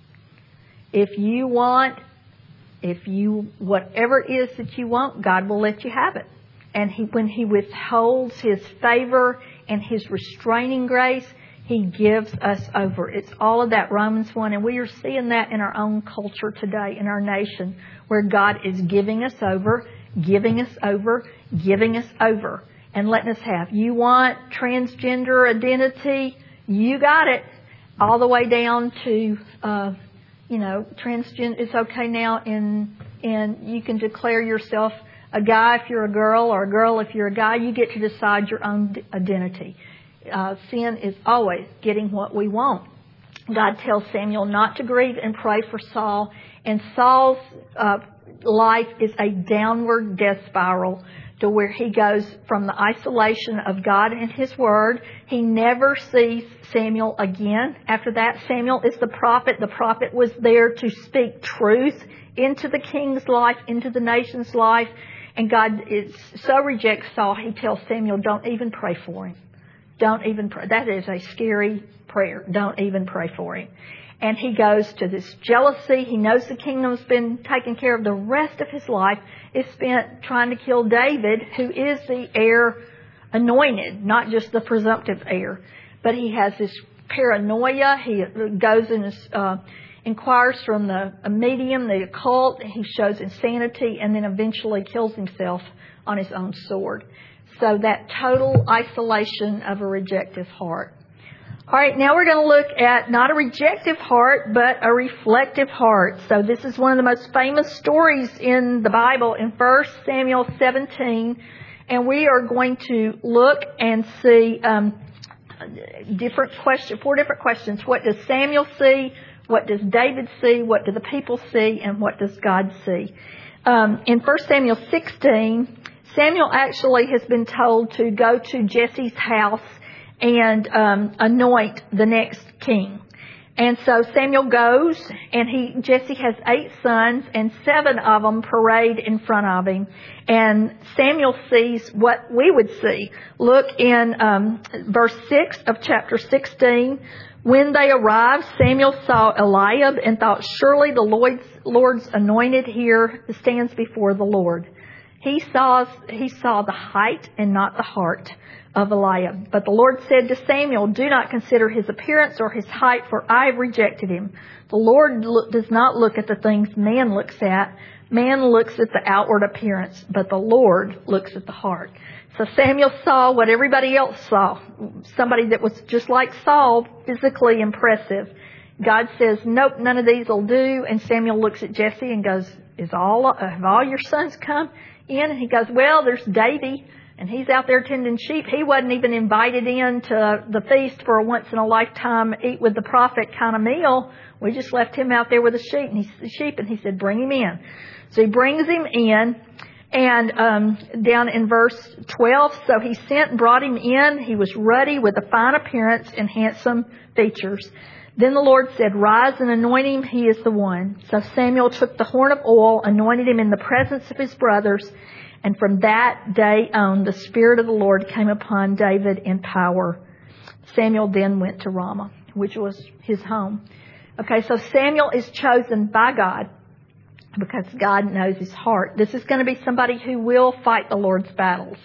Speaker 1: Whatever it is that you want, God will let you have it. And when He withholds His favor and His restraining grace, He gives us over. It's all of that Romans 1. And we are seeing that in our own culture today, in our nation, where God is giving us over, giving us over, giving us over, and letting us have. You want transgender identity? You got it. All the way down to, transgender is okay now, and you can declare yourself a guy if you're a girl, or a girl if you're a guy. You get to decide your own identity. Sin is always getting what we want. God tells Samuel not to grieve and pray for Saul. And Saul's life is a downward death spiral to where he goes from the isolation of God and His Word. He never sees Samuel again. After that, Samuel is the prophet. The prophet was there to speak truth into the king's life, into the nation's life. And God so rejects Saul, He tells Samuel, don't even pray for him. Don't even pray. That is a scary prayer. Don't even pray for him. And he goes to this jealousy. He knows the kingdom's been taken care of. The rest of his life is spent trying to kill David, who is the heir anointed, not just the presumptive heir. But he has this paranoia. He goes and inquires from a medium, the occult. He shows insanity and then eventually kills himself on his own sword. So that total isolation of a rejective heart. All right, now we're going to look at not a rejective heart, but a reflective heart. So this is one of the most famous stories in the Bible in 1 Samuel 17. And we are going to look and see four different questions. What does Samuel see? What does David see? What do the people see? And what does God see? In 1 Samuel 16, Samuel actually has been told to go to Jesse's house and anoint the next king. And so Samuel goes, and Jesse has 8 sons, and 7 of them parade in front of him. And Samuel sees what we would see. Look in verse 6 of chapter 16. When they arrived, Samuel saw Eliab and thought, surely the Lord's anointed here stands before the Lord. He saw the height and not the heart of Eliab. But the Lord said to Samuel, do not consider his appearance or his height, for I have rejected him. The Lord does not look at the things man looks at, Man looks at the outward appearance, but the Lord looks at the heart. So Samuel saw what everybody else saw. Somebody that was just like Saul, physically impressive. God says, nope, none of these will do. And Samuel looks at Jesse and goes, have all your sons come in? And he goes, well, there's Davy, and he's out there tending sheep. He wasn't even invited in to the feast for a once-in-a-lifetime eat with the prophet kind of meal. We just left him out there with the sheep. And he said, bring him in. So he brings him in. And down in verse 12, so he sent and brought him in. He was ruddy with a fine appearance and handsome features. Then the Lord said, rise and anoint him. He is the one. So Samuel took the horn of oil, anointed him in the presence of his brothers. And from that day on, the Spirit of the Lord came upon David in power. Samuel then went to Ramah, which was his home. Okay, so Samuel is chosen by God because God knows his heart. This is going to be somebody who will fight the Lord's battles.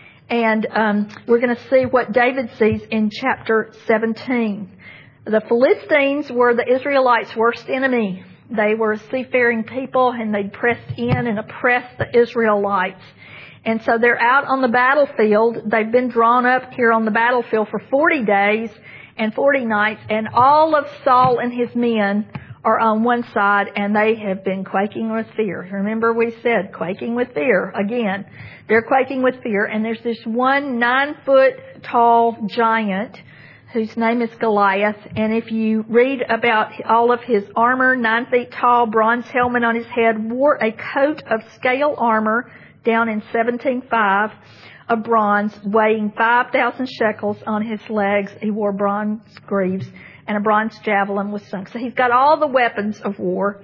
Speaker 1: And we're going to see what David sees in chapter 17. The Philistines were the Israelites' worst enemy. They were a seafaring people, and they pressed in and oppressed the Israelites. And so they're out on the battlefield. They've been drawn up here on the battlefield for 40 days and 40 nights, and all of Saul and his men are on one side, and they have been quaking with fear. Remember we said quaking with fear. Again, they're quaking with fear, and there's this one 9-foot-tall giant whose name is Goliath. And if you read about all of his armor, 9 feet tall, bronze helmet on his head, wore a coat of scale armor down in 17.5 of bronze, weighing 5,000 shekels on his legs. He wore bronze greaves, and a bronze javelin was sunk. So he's got all the weapons of war.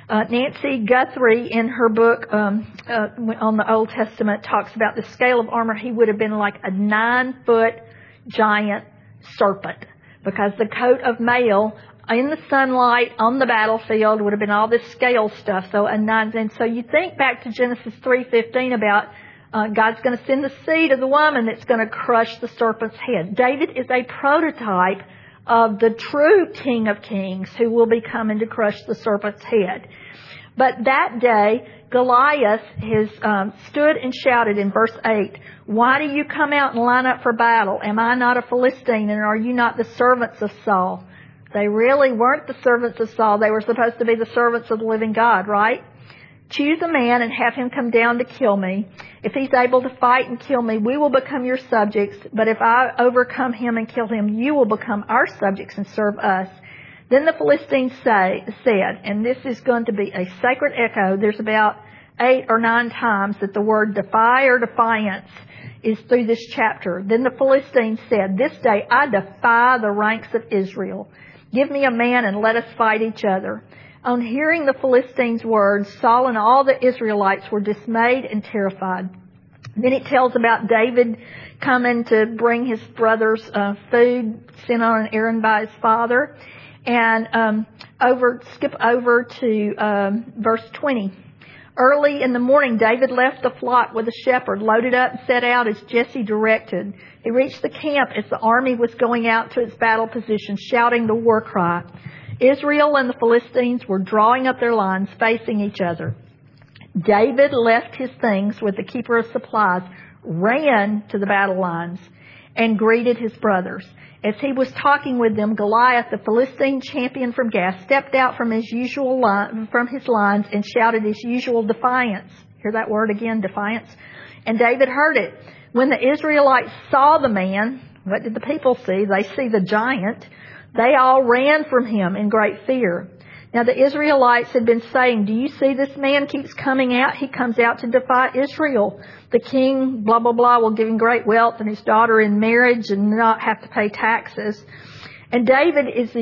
Speaker 1: Nancy Guthrie, in her book on the Old Testament, talks about the scale of armor. He would have been like a 9-foot giant serpent, because the coat of mail in the sunlight on the battlefield would have been all this scale stuff. So and so you think back to Genesis 3:15 about God's going to send the seed of the woman that's going to crush the serpent's head. David is a prototype of the true King of Kings who will be coming to crush the serpent's head. But that day, Goliath has stood and shouted in verse 8, why do you come out and line up for battle? Am I not a Philistine, and are you not the servants of Saul? They really weren't the servants of Saul. They were supposed to be the servants of the living God, right? Choose a man and have him come down to kill me. If he's able to fight and kill me, we will become your subjects. But if I overcome him and kill him, you will become our subjects and serve us. Then the Philistines said, and this is going to be a sacred echo, there's about 8 or 9 times that the word defy or defiance is through this chapter. Then the Philistines said, this day I defy the ranks of Israel. Give me a man and let us fight each other. On hearing the Philistines' words, Saul and all the Israelites were dismayed and terrified. Then it tells about David coming to bring his brothers food sent on an errand by his father. And skip over to verse 20. Early in the morning, David left the flock with a shepherd, loaded up and set out as Jesse directed. He reached the camp as the army was going out to its battle position, shouting the war cry. Israel and the Philistines were drawing up their lines, facing each other. David left his things with the keeper of supplies, ran to the battle lines, and greeted his brothers. As he was talking with them, Goliath, the Philistine champion from Gath, stepped out from his lines and shouted his usual defiance. Hear that word again, defiance? And David heard it. When the Israelites saw the man, what did the people see? They see the giant. They all ran from him in great fear. Now the Israelites had been saying, do you see this man keeps coming out? He comes out to defy Israel. The king, blah, blah, blah, will give him great wealth and his daughter in marriage and not have to pay taxes. And this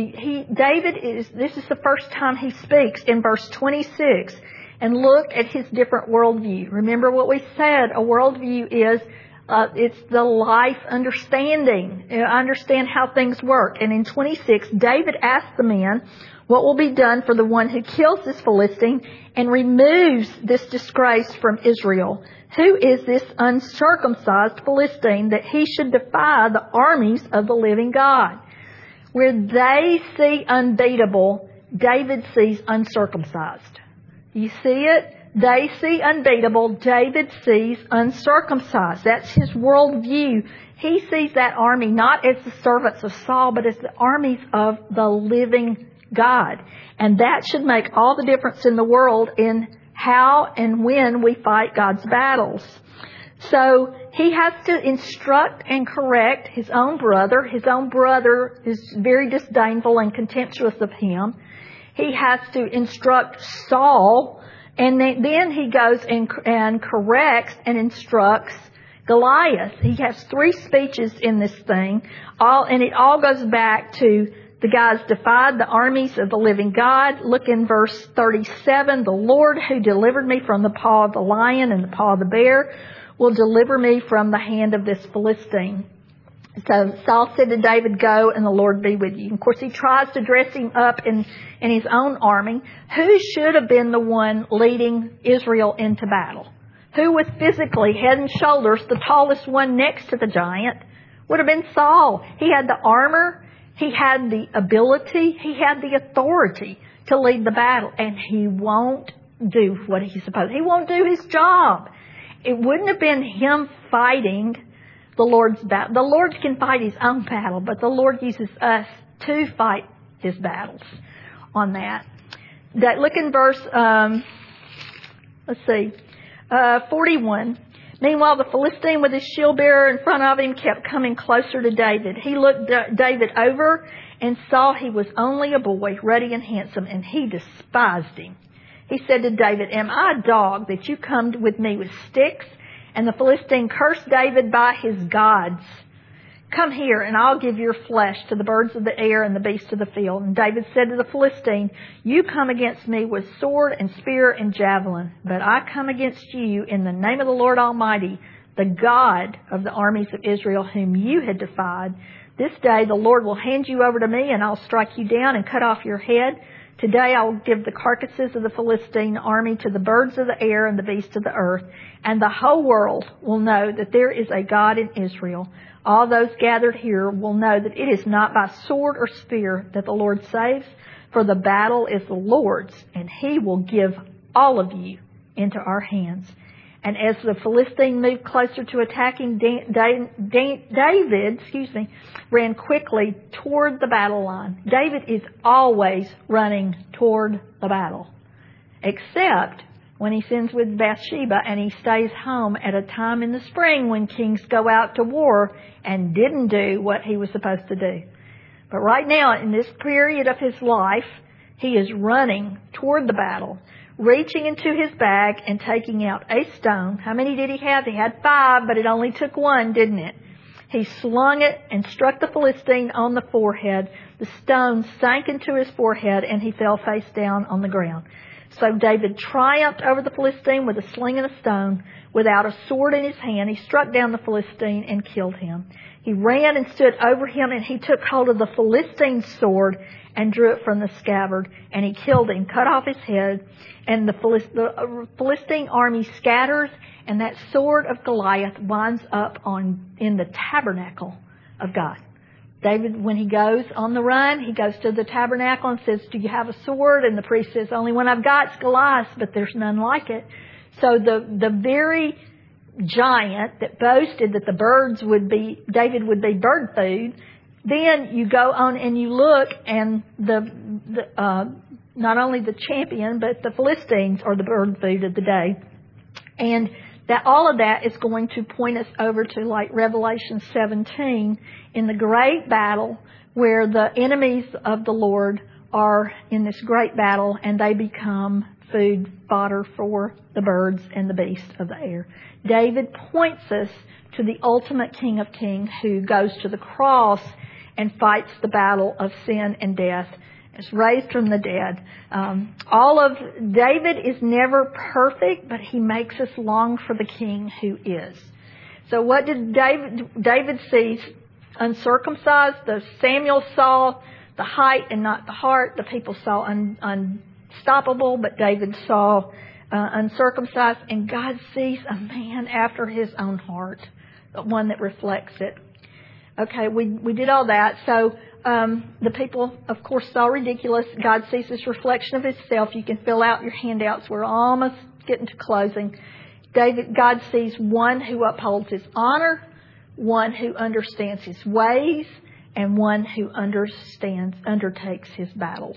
Speaker 1: is the first time he speaks in verse 26. And look at his different worldview. Remember what we said, a worldview is it's the life understanding. Understand how things work. And in 26, David asked the man, what will be done for the one who kills this Philistine and removes this disgrace from Israel? Who is this uncircumcised Philistine that he should defy the armies of the living God? Where they see unbeatable, David sees uncircumcised. You see it? They see unbeatable. David sees uncircumcised. That's his worldview. He sees that army not as the servants of Saul, but as the armies of the living God. And that should make all the difference in the world in how and when we fight God's battles. So he has to instruct and correct his own brother. His own brother is very disdainful and contemptuous of him. He has to instruct Saul, and then he goes and corrects and instructs Goliath. He has 3 speeches in this thing, and it all goes back to the guys defied the armies of the living God. Look in verse 37. The Lord who delivered me from the paw of the lion and the paw of the bear will deliver me from the hand of this Philistine. So Saul said to David, go and the Lord be with you. And of course, he tries to dress him up in his own army. Who should have been the one leading Israel into battle? Who was physically head and shoulders the tallest one next to the giant? Would have been Saul. He had the armor. He had the ability. He had the authority to lead the battle. And he won't do what he's supposed to. He won't do his job. It wouldn't have been him fighting the Lord's battle. The Lord can fight his own battle, but the Lord uses us to fight his battles on that. Look in verse, 41. Meanwhile, the Philistine with his shield bearer in front of him kept coming closer to David. He looked David over and saw he was only a boy, ruddy and handsome, and he despised him. He said to David, am I a dog that you come with me with sticks? And the Philistine cursed David by his gods. Come here, and I'll give your flesh to the birds of the air and the beasts of the field. And David said to the Philistine, you come against me with sword and spear and javelin, but I come against you in the name of the Lord Almighty, the God of the armies of Israel, whom you had defied. This day the Lord will hand you over to me, and I'll strike you down and cut off your head. Today I will give the carcasses of the Philistine army to the birds of the air and the beasts of the earth, and the whole world will know that there is a God in Israel. All those gathered here will know that it is not by sword or spear that the Lord saves, for the battle is the Lord's, and he will give all of you into our hands. And as the Philistine moved closer to attacking, David ran quickly toward the battle line. David is always running toward the battle, except when he sins with Bathsheba and he stays home at a time in the spring when kings go out to war and didn't do what he was supposed to do. But right now, in this period of his life, he is running toward the battle, reaching into his bag and taking out a stone. How many did he have? He had 5, but it only took 1, didn't it? He slung it and struck the Philistine on the forehead. The stone sank into his forehead and he fell face down on the ground. So David triumphed over the Philistine with a sling and a stone. Without a sword in his hand, he struck down the Philistine and killed him. He ran and stood over him, and he took hold of the Philistine's sword and drew it from the scabbard. And he killed him, cut off his head. And the Philistine army scatters, and that sword of Goliath winds up in the tabernacle of God. David, when he goes on the run, he goes to the tabernacle and says, do you have a sword? And the priest says, only one I've got is Goliath, but there's none like it. So the very giant that boasted that David would be bird food, then you go on and you look, and not only the champion, but the Philistines are the bird food of the day. And that all of that is going to point us over to like Revelation 17 in the great battle where the enemies of the Lord are in this great battle and they become food fodder for the birds and the beasts of the air. David points us to the ultimate King of Kings who goes to the cross and fights the battle of sin and death. Is raised from the dead. David is never perfect, but he makes us long for the King who is. So what did David sees? Uncircumcised. The Samuel saw the height and not the heart. The people saw unstoppable, but David saw uncircumcised. And God sees a man after his own heart, one that reflects it. Okay, we did all that. So the people, of course, saw ridiculous. God sees this reflection of himself. You can fill out your handouts. We're almost getting to closing. God sees one who upholds His honor, one who understands His ways, and one who undertakes His battles.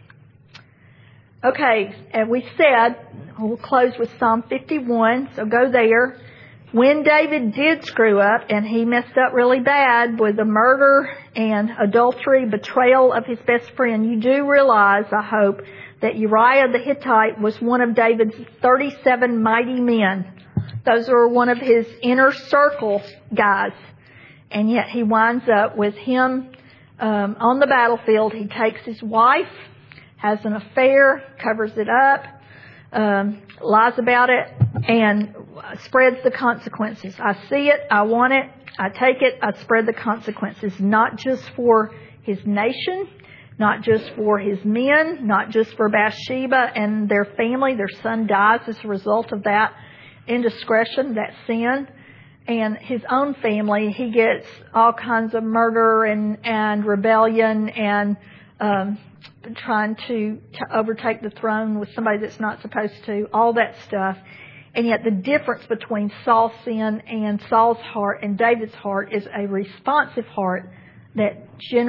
Speaker 1: Okay, and we said, we'll close with Psalm 51, so go there. When David did screw up, and he messed up really bad with the murder and adultery, betrayal of his best friend, you do realize, I hope, that Uriah the Hittite was one of David's 37 mighty men. Those were one of his inner circle guys. And yet he winds up with him on the battlefield. He takes his wife, has an affair, covers it up, lies about it, and spreads the consequences. I see it, I want it, I take it, I spread the consequences, not just for his nation, not just for his men, not just for Bathsheba and their family. Their son dies as a result of that indiscretion, that sin. And his own family, he gets all kinds of murder and rebellion and trying to overtake the throne with somebody that's not supposed to, all that stuff. And yet the difference between Saul's sin and Saul's heart and David's heart is a responsive heart that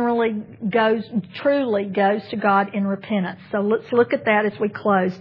Speaker 1: truly goes to God in repentance. So let's look at that as we close.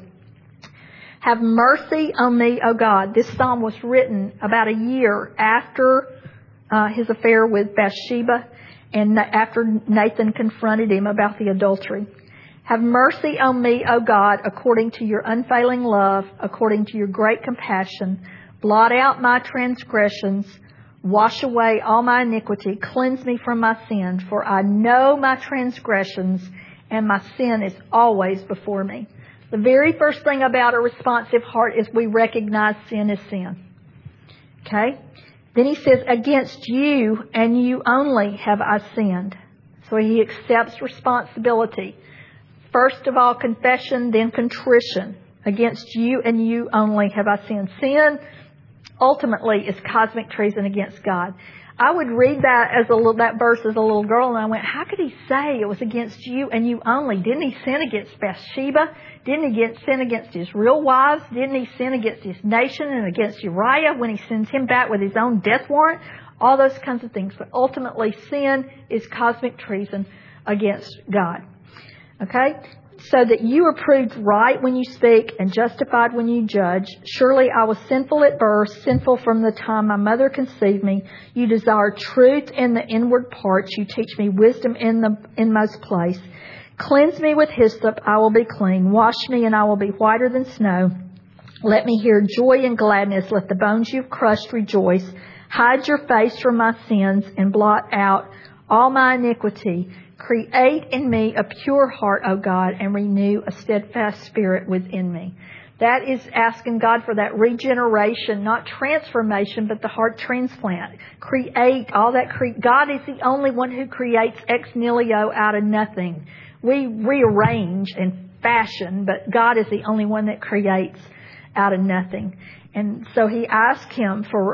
Speaker 1: Have mercy on me, O God. This psalm was written about a year after his affair with Bathsheba and after Nathan confronted him about the adultery. Have mercy on me, O God, according to your unfailing love, according to your great compassion. Blot out my transgressions. Wash away all my iniquity. Cleanse me from my sin, for I know my transgressions, and my sin is always before me. The very first thing about a responsive heart is we recognize sin is sin. Okay? Then he says, against you and you only have I sinned. So he accepts responsibility. First of all, confession, then contrition. Against you and you only have I sinned. Sin ultimately is cosmic treason against God. I would read that verse as a little girl, and I went, how could he say it was against you and you only? Didn't he sin against Bathsheba? Didn't he sin against his real wives? Didn't he sin against his nation and against Uriah when he sends him back with his own death warrant? All those kinds of things. But ultimately, sin is cosmic treason against God. Okay? So that you are proved right when you speak and justified when you judge. Surely I was sinful at birth, sinful from the time my mother conceived me. You desire truth in the inward parts. You teach me wisdom in the inmost place. Cleanse me with hyssop, I will be clean. Wash me and I will be whiter than snow. Let me hear joy and gladness. Let the bones you've crushed rejoice. Hide your face from my sins and blot out all my iniquity. Create in me a pure heart, O God, and renew a steadfast spirit within me. That is asking God for that regeneration, not transformation, but the heart transplant. Create all that. God is the only one who creates ex nihilo out of nothing. We rearrange and fashion, but God is the only one that creates out of nothing. And so he asked him for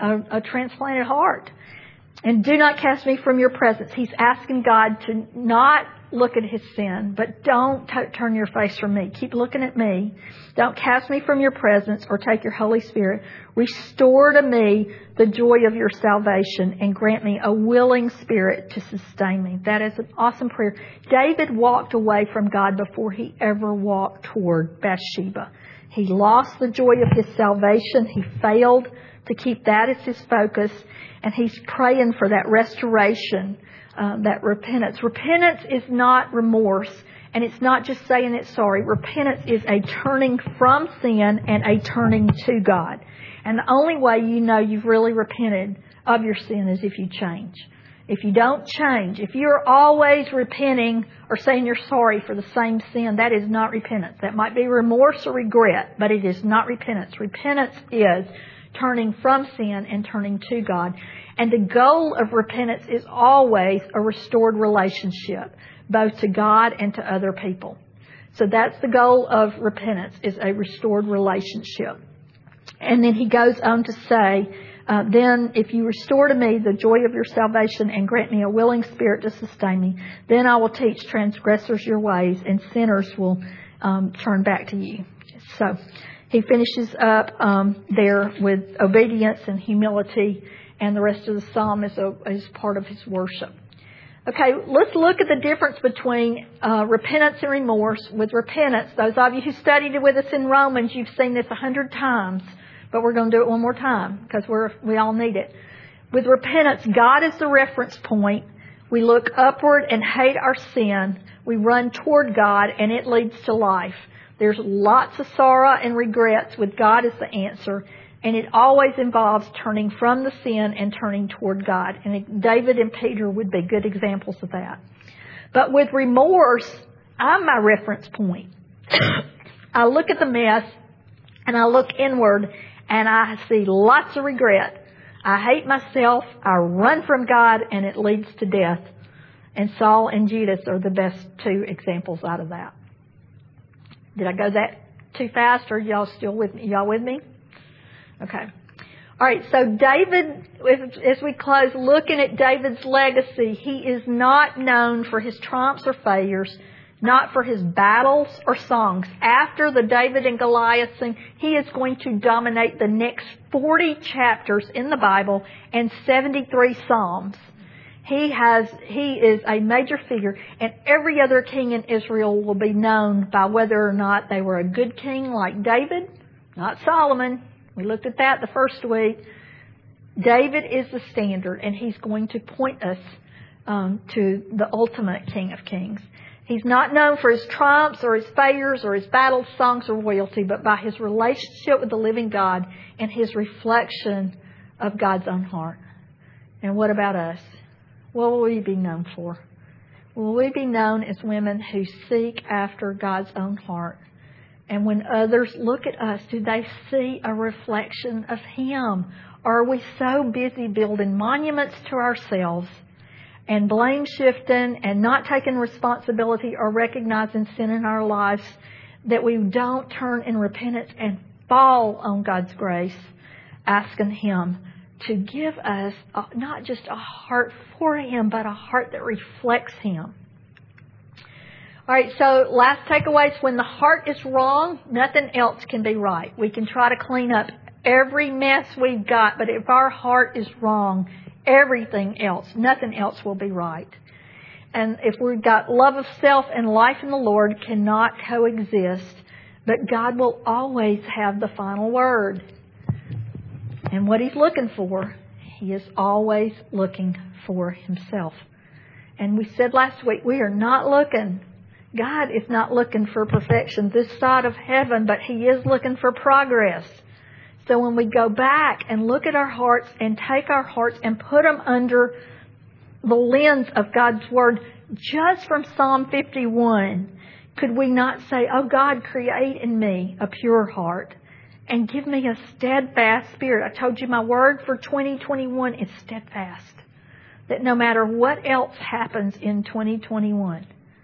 Speaker 1: a transplanted heart. And do not cast me from your presence. He's asking God to not look at his sin, but don't turn your face from me. Keep looking at me. Don't cast me from your presence or take your Holy Spirit. Restore to me the joy of your salvation and grant me a willing spirit to sustain me. That is an awesome prayer. David walked away from God before he ever walked toward Bathsheba. He lost the joy of his salvation. He failed to keep that as his focus. And he's praying for that restoration, that repentance. Repentance is not remorse, and it's not just saying it's sorry. Repentance is a turning from sin and a turning to God. And the only way you know you've really repented of your sin is if you change. If you don't change, if you're always repenting or saying you're sorry for the same sin, that is not repentance. That might be remorse or regret, but it is not repentance. Repentance is turning from sin and turning to God. And the goal of repentance is always a restored relationship, both to God and to other people. So that's the goal of repentance, is a restored relationship. And then he goes on to say, then if you restore to me the joy of your salvation and grant me a willing spirit to sustain me, then I will teach transgressors your ways and sinners will turn back to you. So he finishes up there with obedience and humility, and the rest of the psalm is part of his worship. Okay, let's look at the difference between repentance and remorse. With repentance, those of you who studied it with us in Romans, you've seen this 100 times, but we're going to do it one more time because we all need it. With repentance, God is the reference point. We look upward and hate our sin. We run toward God, and it leads to life. There's lots of sorrow and regrets with God as the answer, and it always involves turning from the sin and turning toward God. And David and Peter would be good examples of that. But with remorse, I'm my reference point. I look at the mess, and I look inward, and I see lots of regret. I hate myself, I run from God, and it leads to death. And Saul and Judas are the best two examples out of that. Did I go that too fast, or are y'all still with me? Y'all with me? Okay. All right, so David, as we close looking at David's legacy, he is not known for his triumphs or failures, not for his battles or songs. After the David and Goliath thing, he is going to dominate the next 40 chapters in the Bible and 73 Psalms. He is a major figure, and every other king in Israel will be known by whether or not they were a good king like David, not Solomon. We looked at that the first week. David is the standard, and he's going to point us to the ultimate King of Kings. He's not known for his triumphs or his failures or his battles, songs, or royalty, but by his relationship with the living God and his reflection of God's own heart. And what about us? What will we be known for? Will we be known as women who seek after God's own heart? And when others look at us, do they see a reflection of Him? Or are we so busy building monuments to ourselves and blame shifting and not taking responsibility or recognizing sin in our lives that we don't turn in repentance and fall on God's grace, asking Him to give us not just a heart for Him, but a heart that reflects Him. All right, so last takeaway is when the heart is wrong, nothing else can be right. We can try to clean up every mess we've got, but if our heart is wrong, everything else, nothing else will be right. And if we've got love of self and life in the Lord cannot coexist, but God will always have the final word. And what He's looking for, He is always looking for Himself. And we said last week, we are not looking. God is not looking for perfection this side of heaven, but He is looking for progress. So when we go back and look at our hearts and take our hearts and put them under the lens of God's Word, just from Psalm 51, could we not say, oh God, create in me a pure heart and give me a steadfast spirit? I told you my word for 2021 is steadfast. That no matter what else happens in 2021,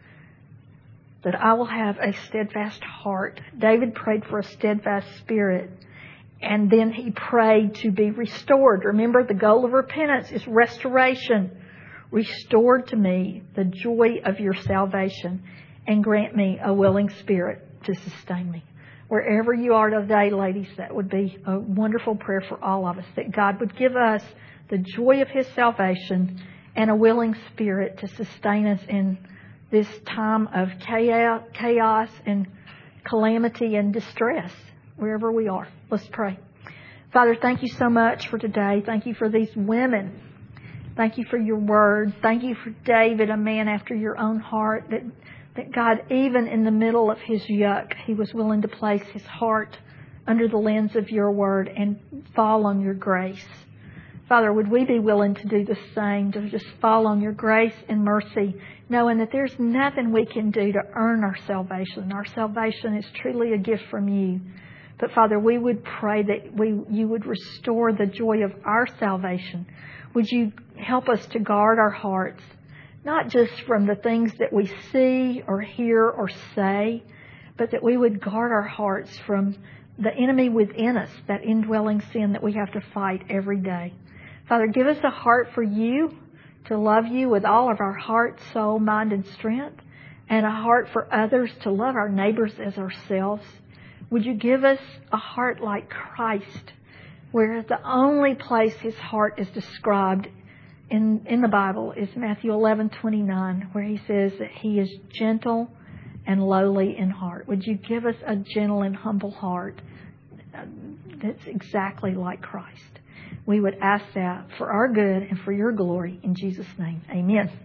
Speaker 1: that I will have a steadfast heart. David prayed for a steadfast spirit, and then he prayed to be restored. Remember, the goal of repentance is restoration. Restored to me the joy of your salvation, and grant me a willing spirit to sustain me. Wherever you are today, ladies, that would be a wonderful prayer for all of us, that God would give us the joy of His salvation and a willing spirit to sustain us in this time of chaos and calamity and distress, wherever we are. Let's pray. Father, thank you so much for today. Thank you for these women. Thank you for your word. Thank you for David, a man after your own heart, that God, even in the middle of his yuck, he was willing to place his heart under the lens of your word and fall on your grace. Father, would we be willing to do the same, to just fall on your grace and mercy, knowing that there's nothing we can do to earn our salvation. Our salvation is truly a gift from you. But Father, we would pray that you would restore the joy of our salvation. Would you help us to guard our hearts, not just from the things that we see or hear or say, but that we would guard our hearts from the enemy within us, that indwelling sin that we have to fight every day. Father, give us a heart for you, to love you with all of our heart, soul, mind, and strength, and a heart for others, to love our neighbors as ourselves. Would you give us a heart like Christ, where the only place His heart is described in the Bible is Matthew 11:29, where He says that He is gentle and lowly in heart. Would you give us a gentle and humble heart that's exactly like Christ? We would ask that for our good and for your glory. In Jesus' name, amen.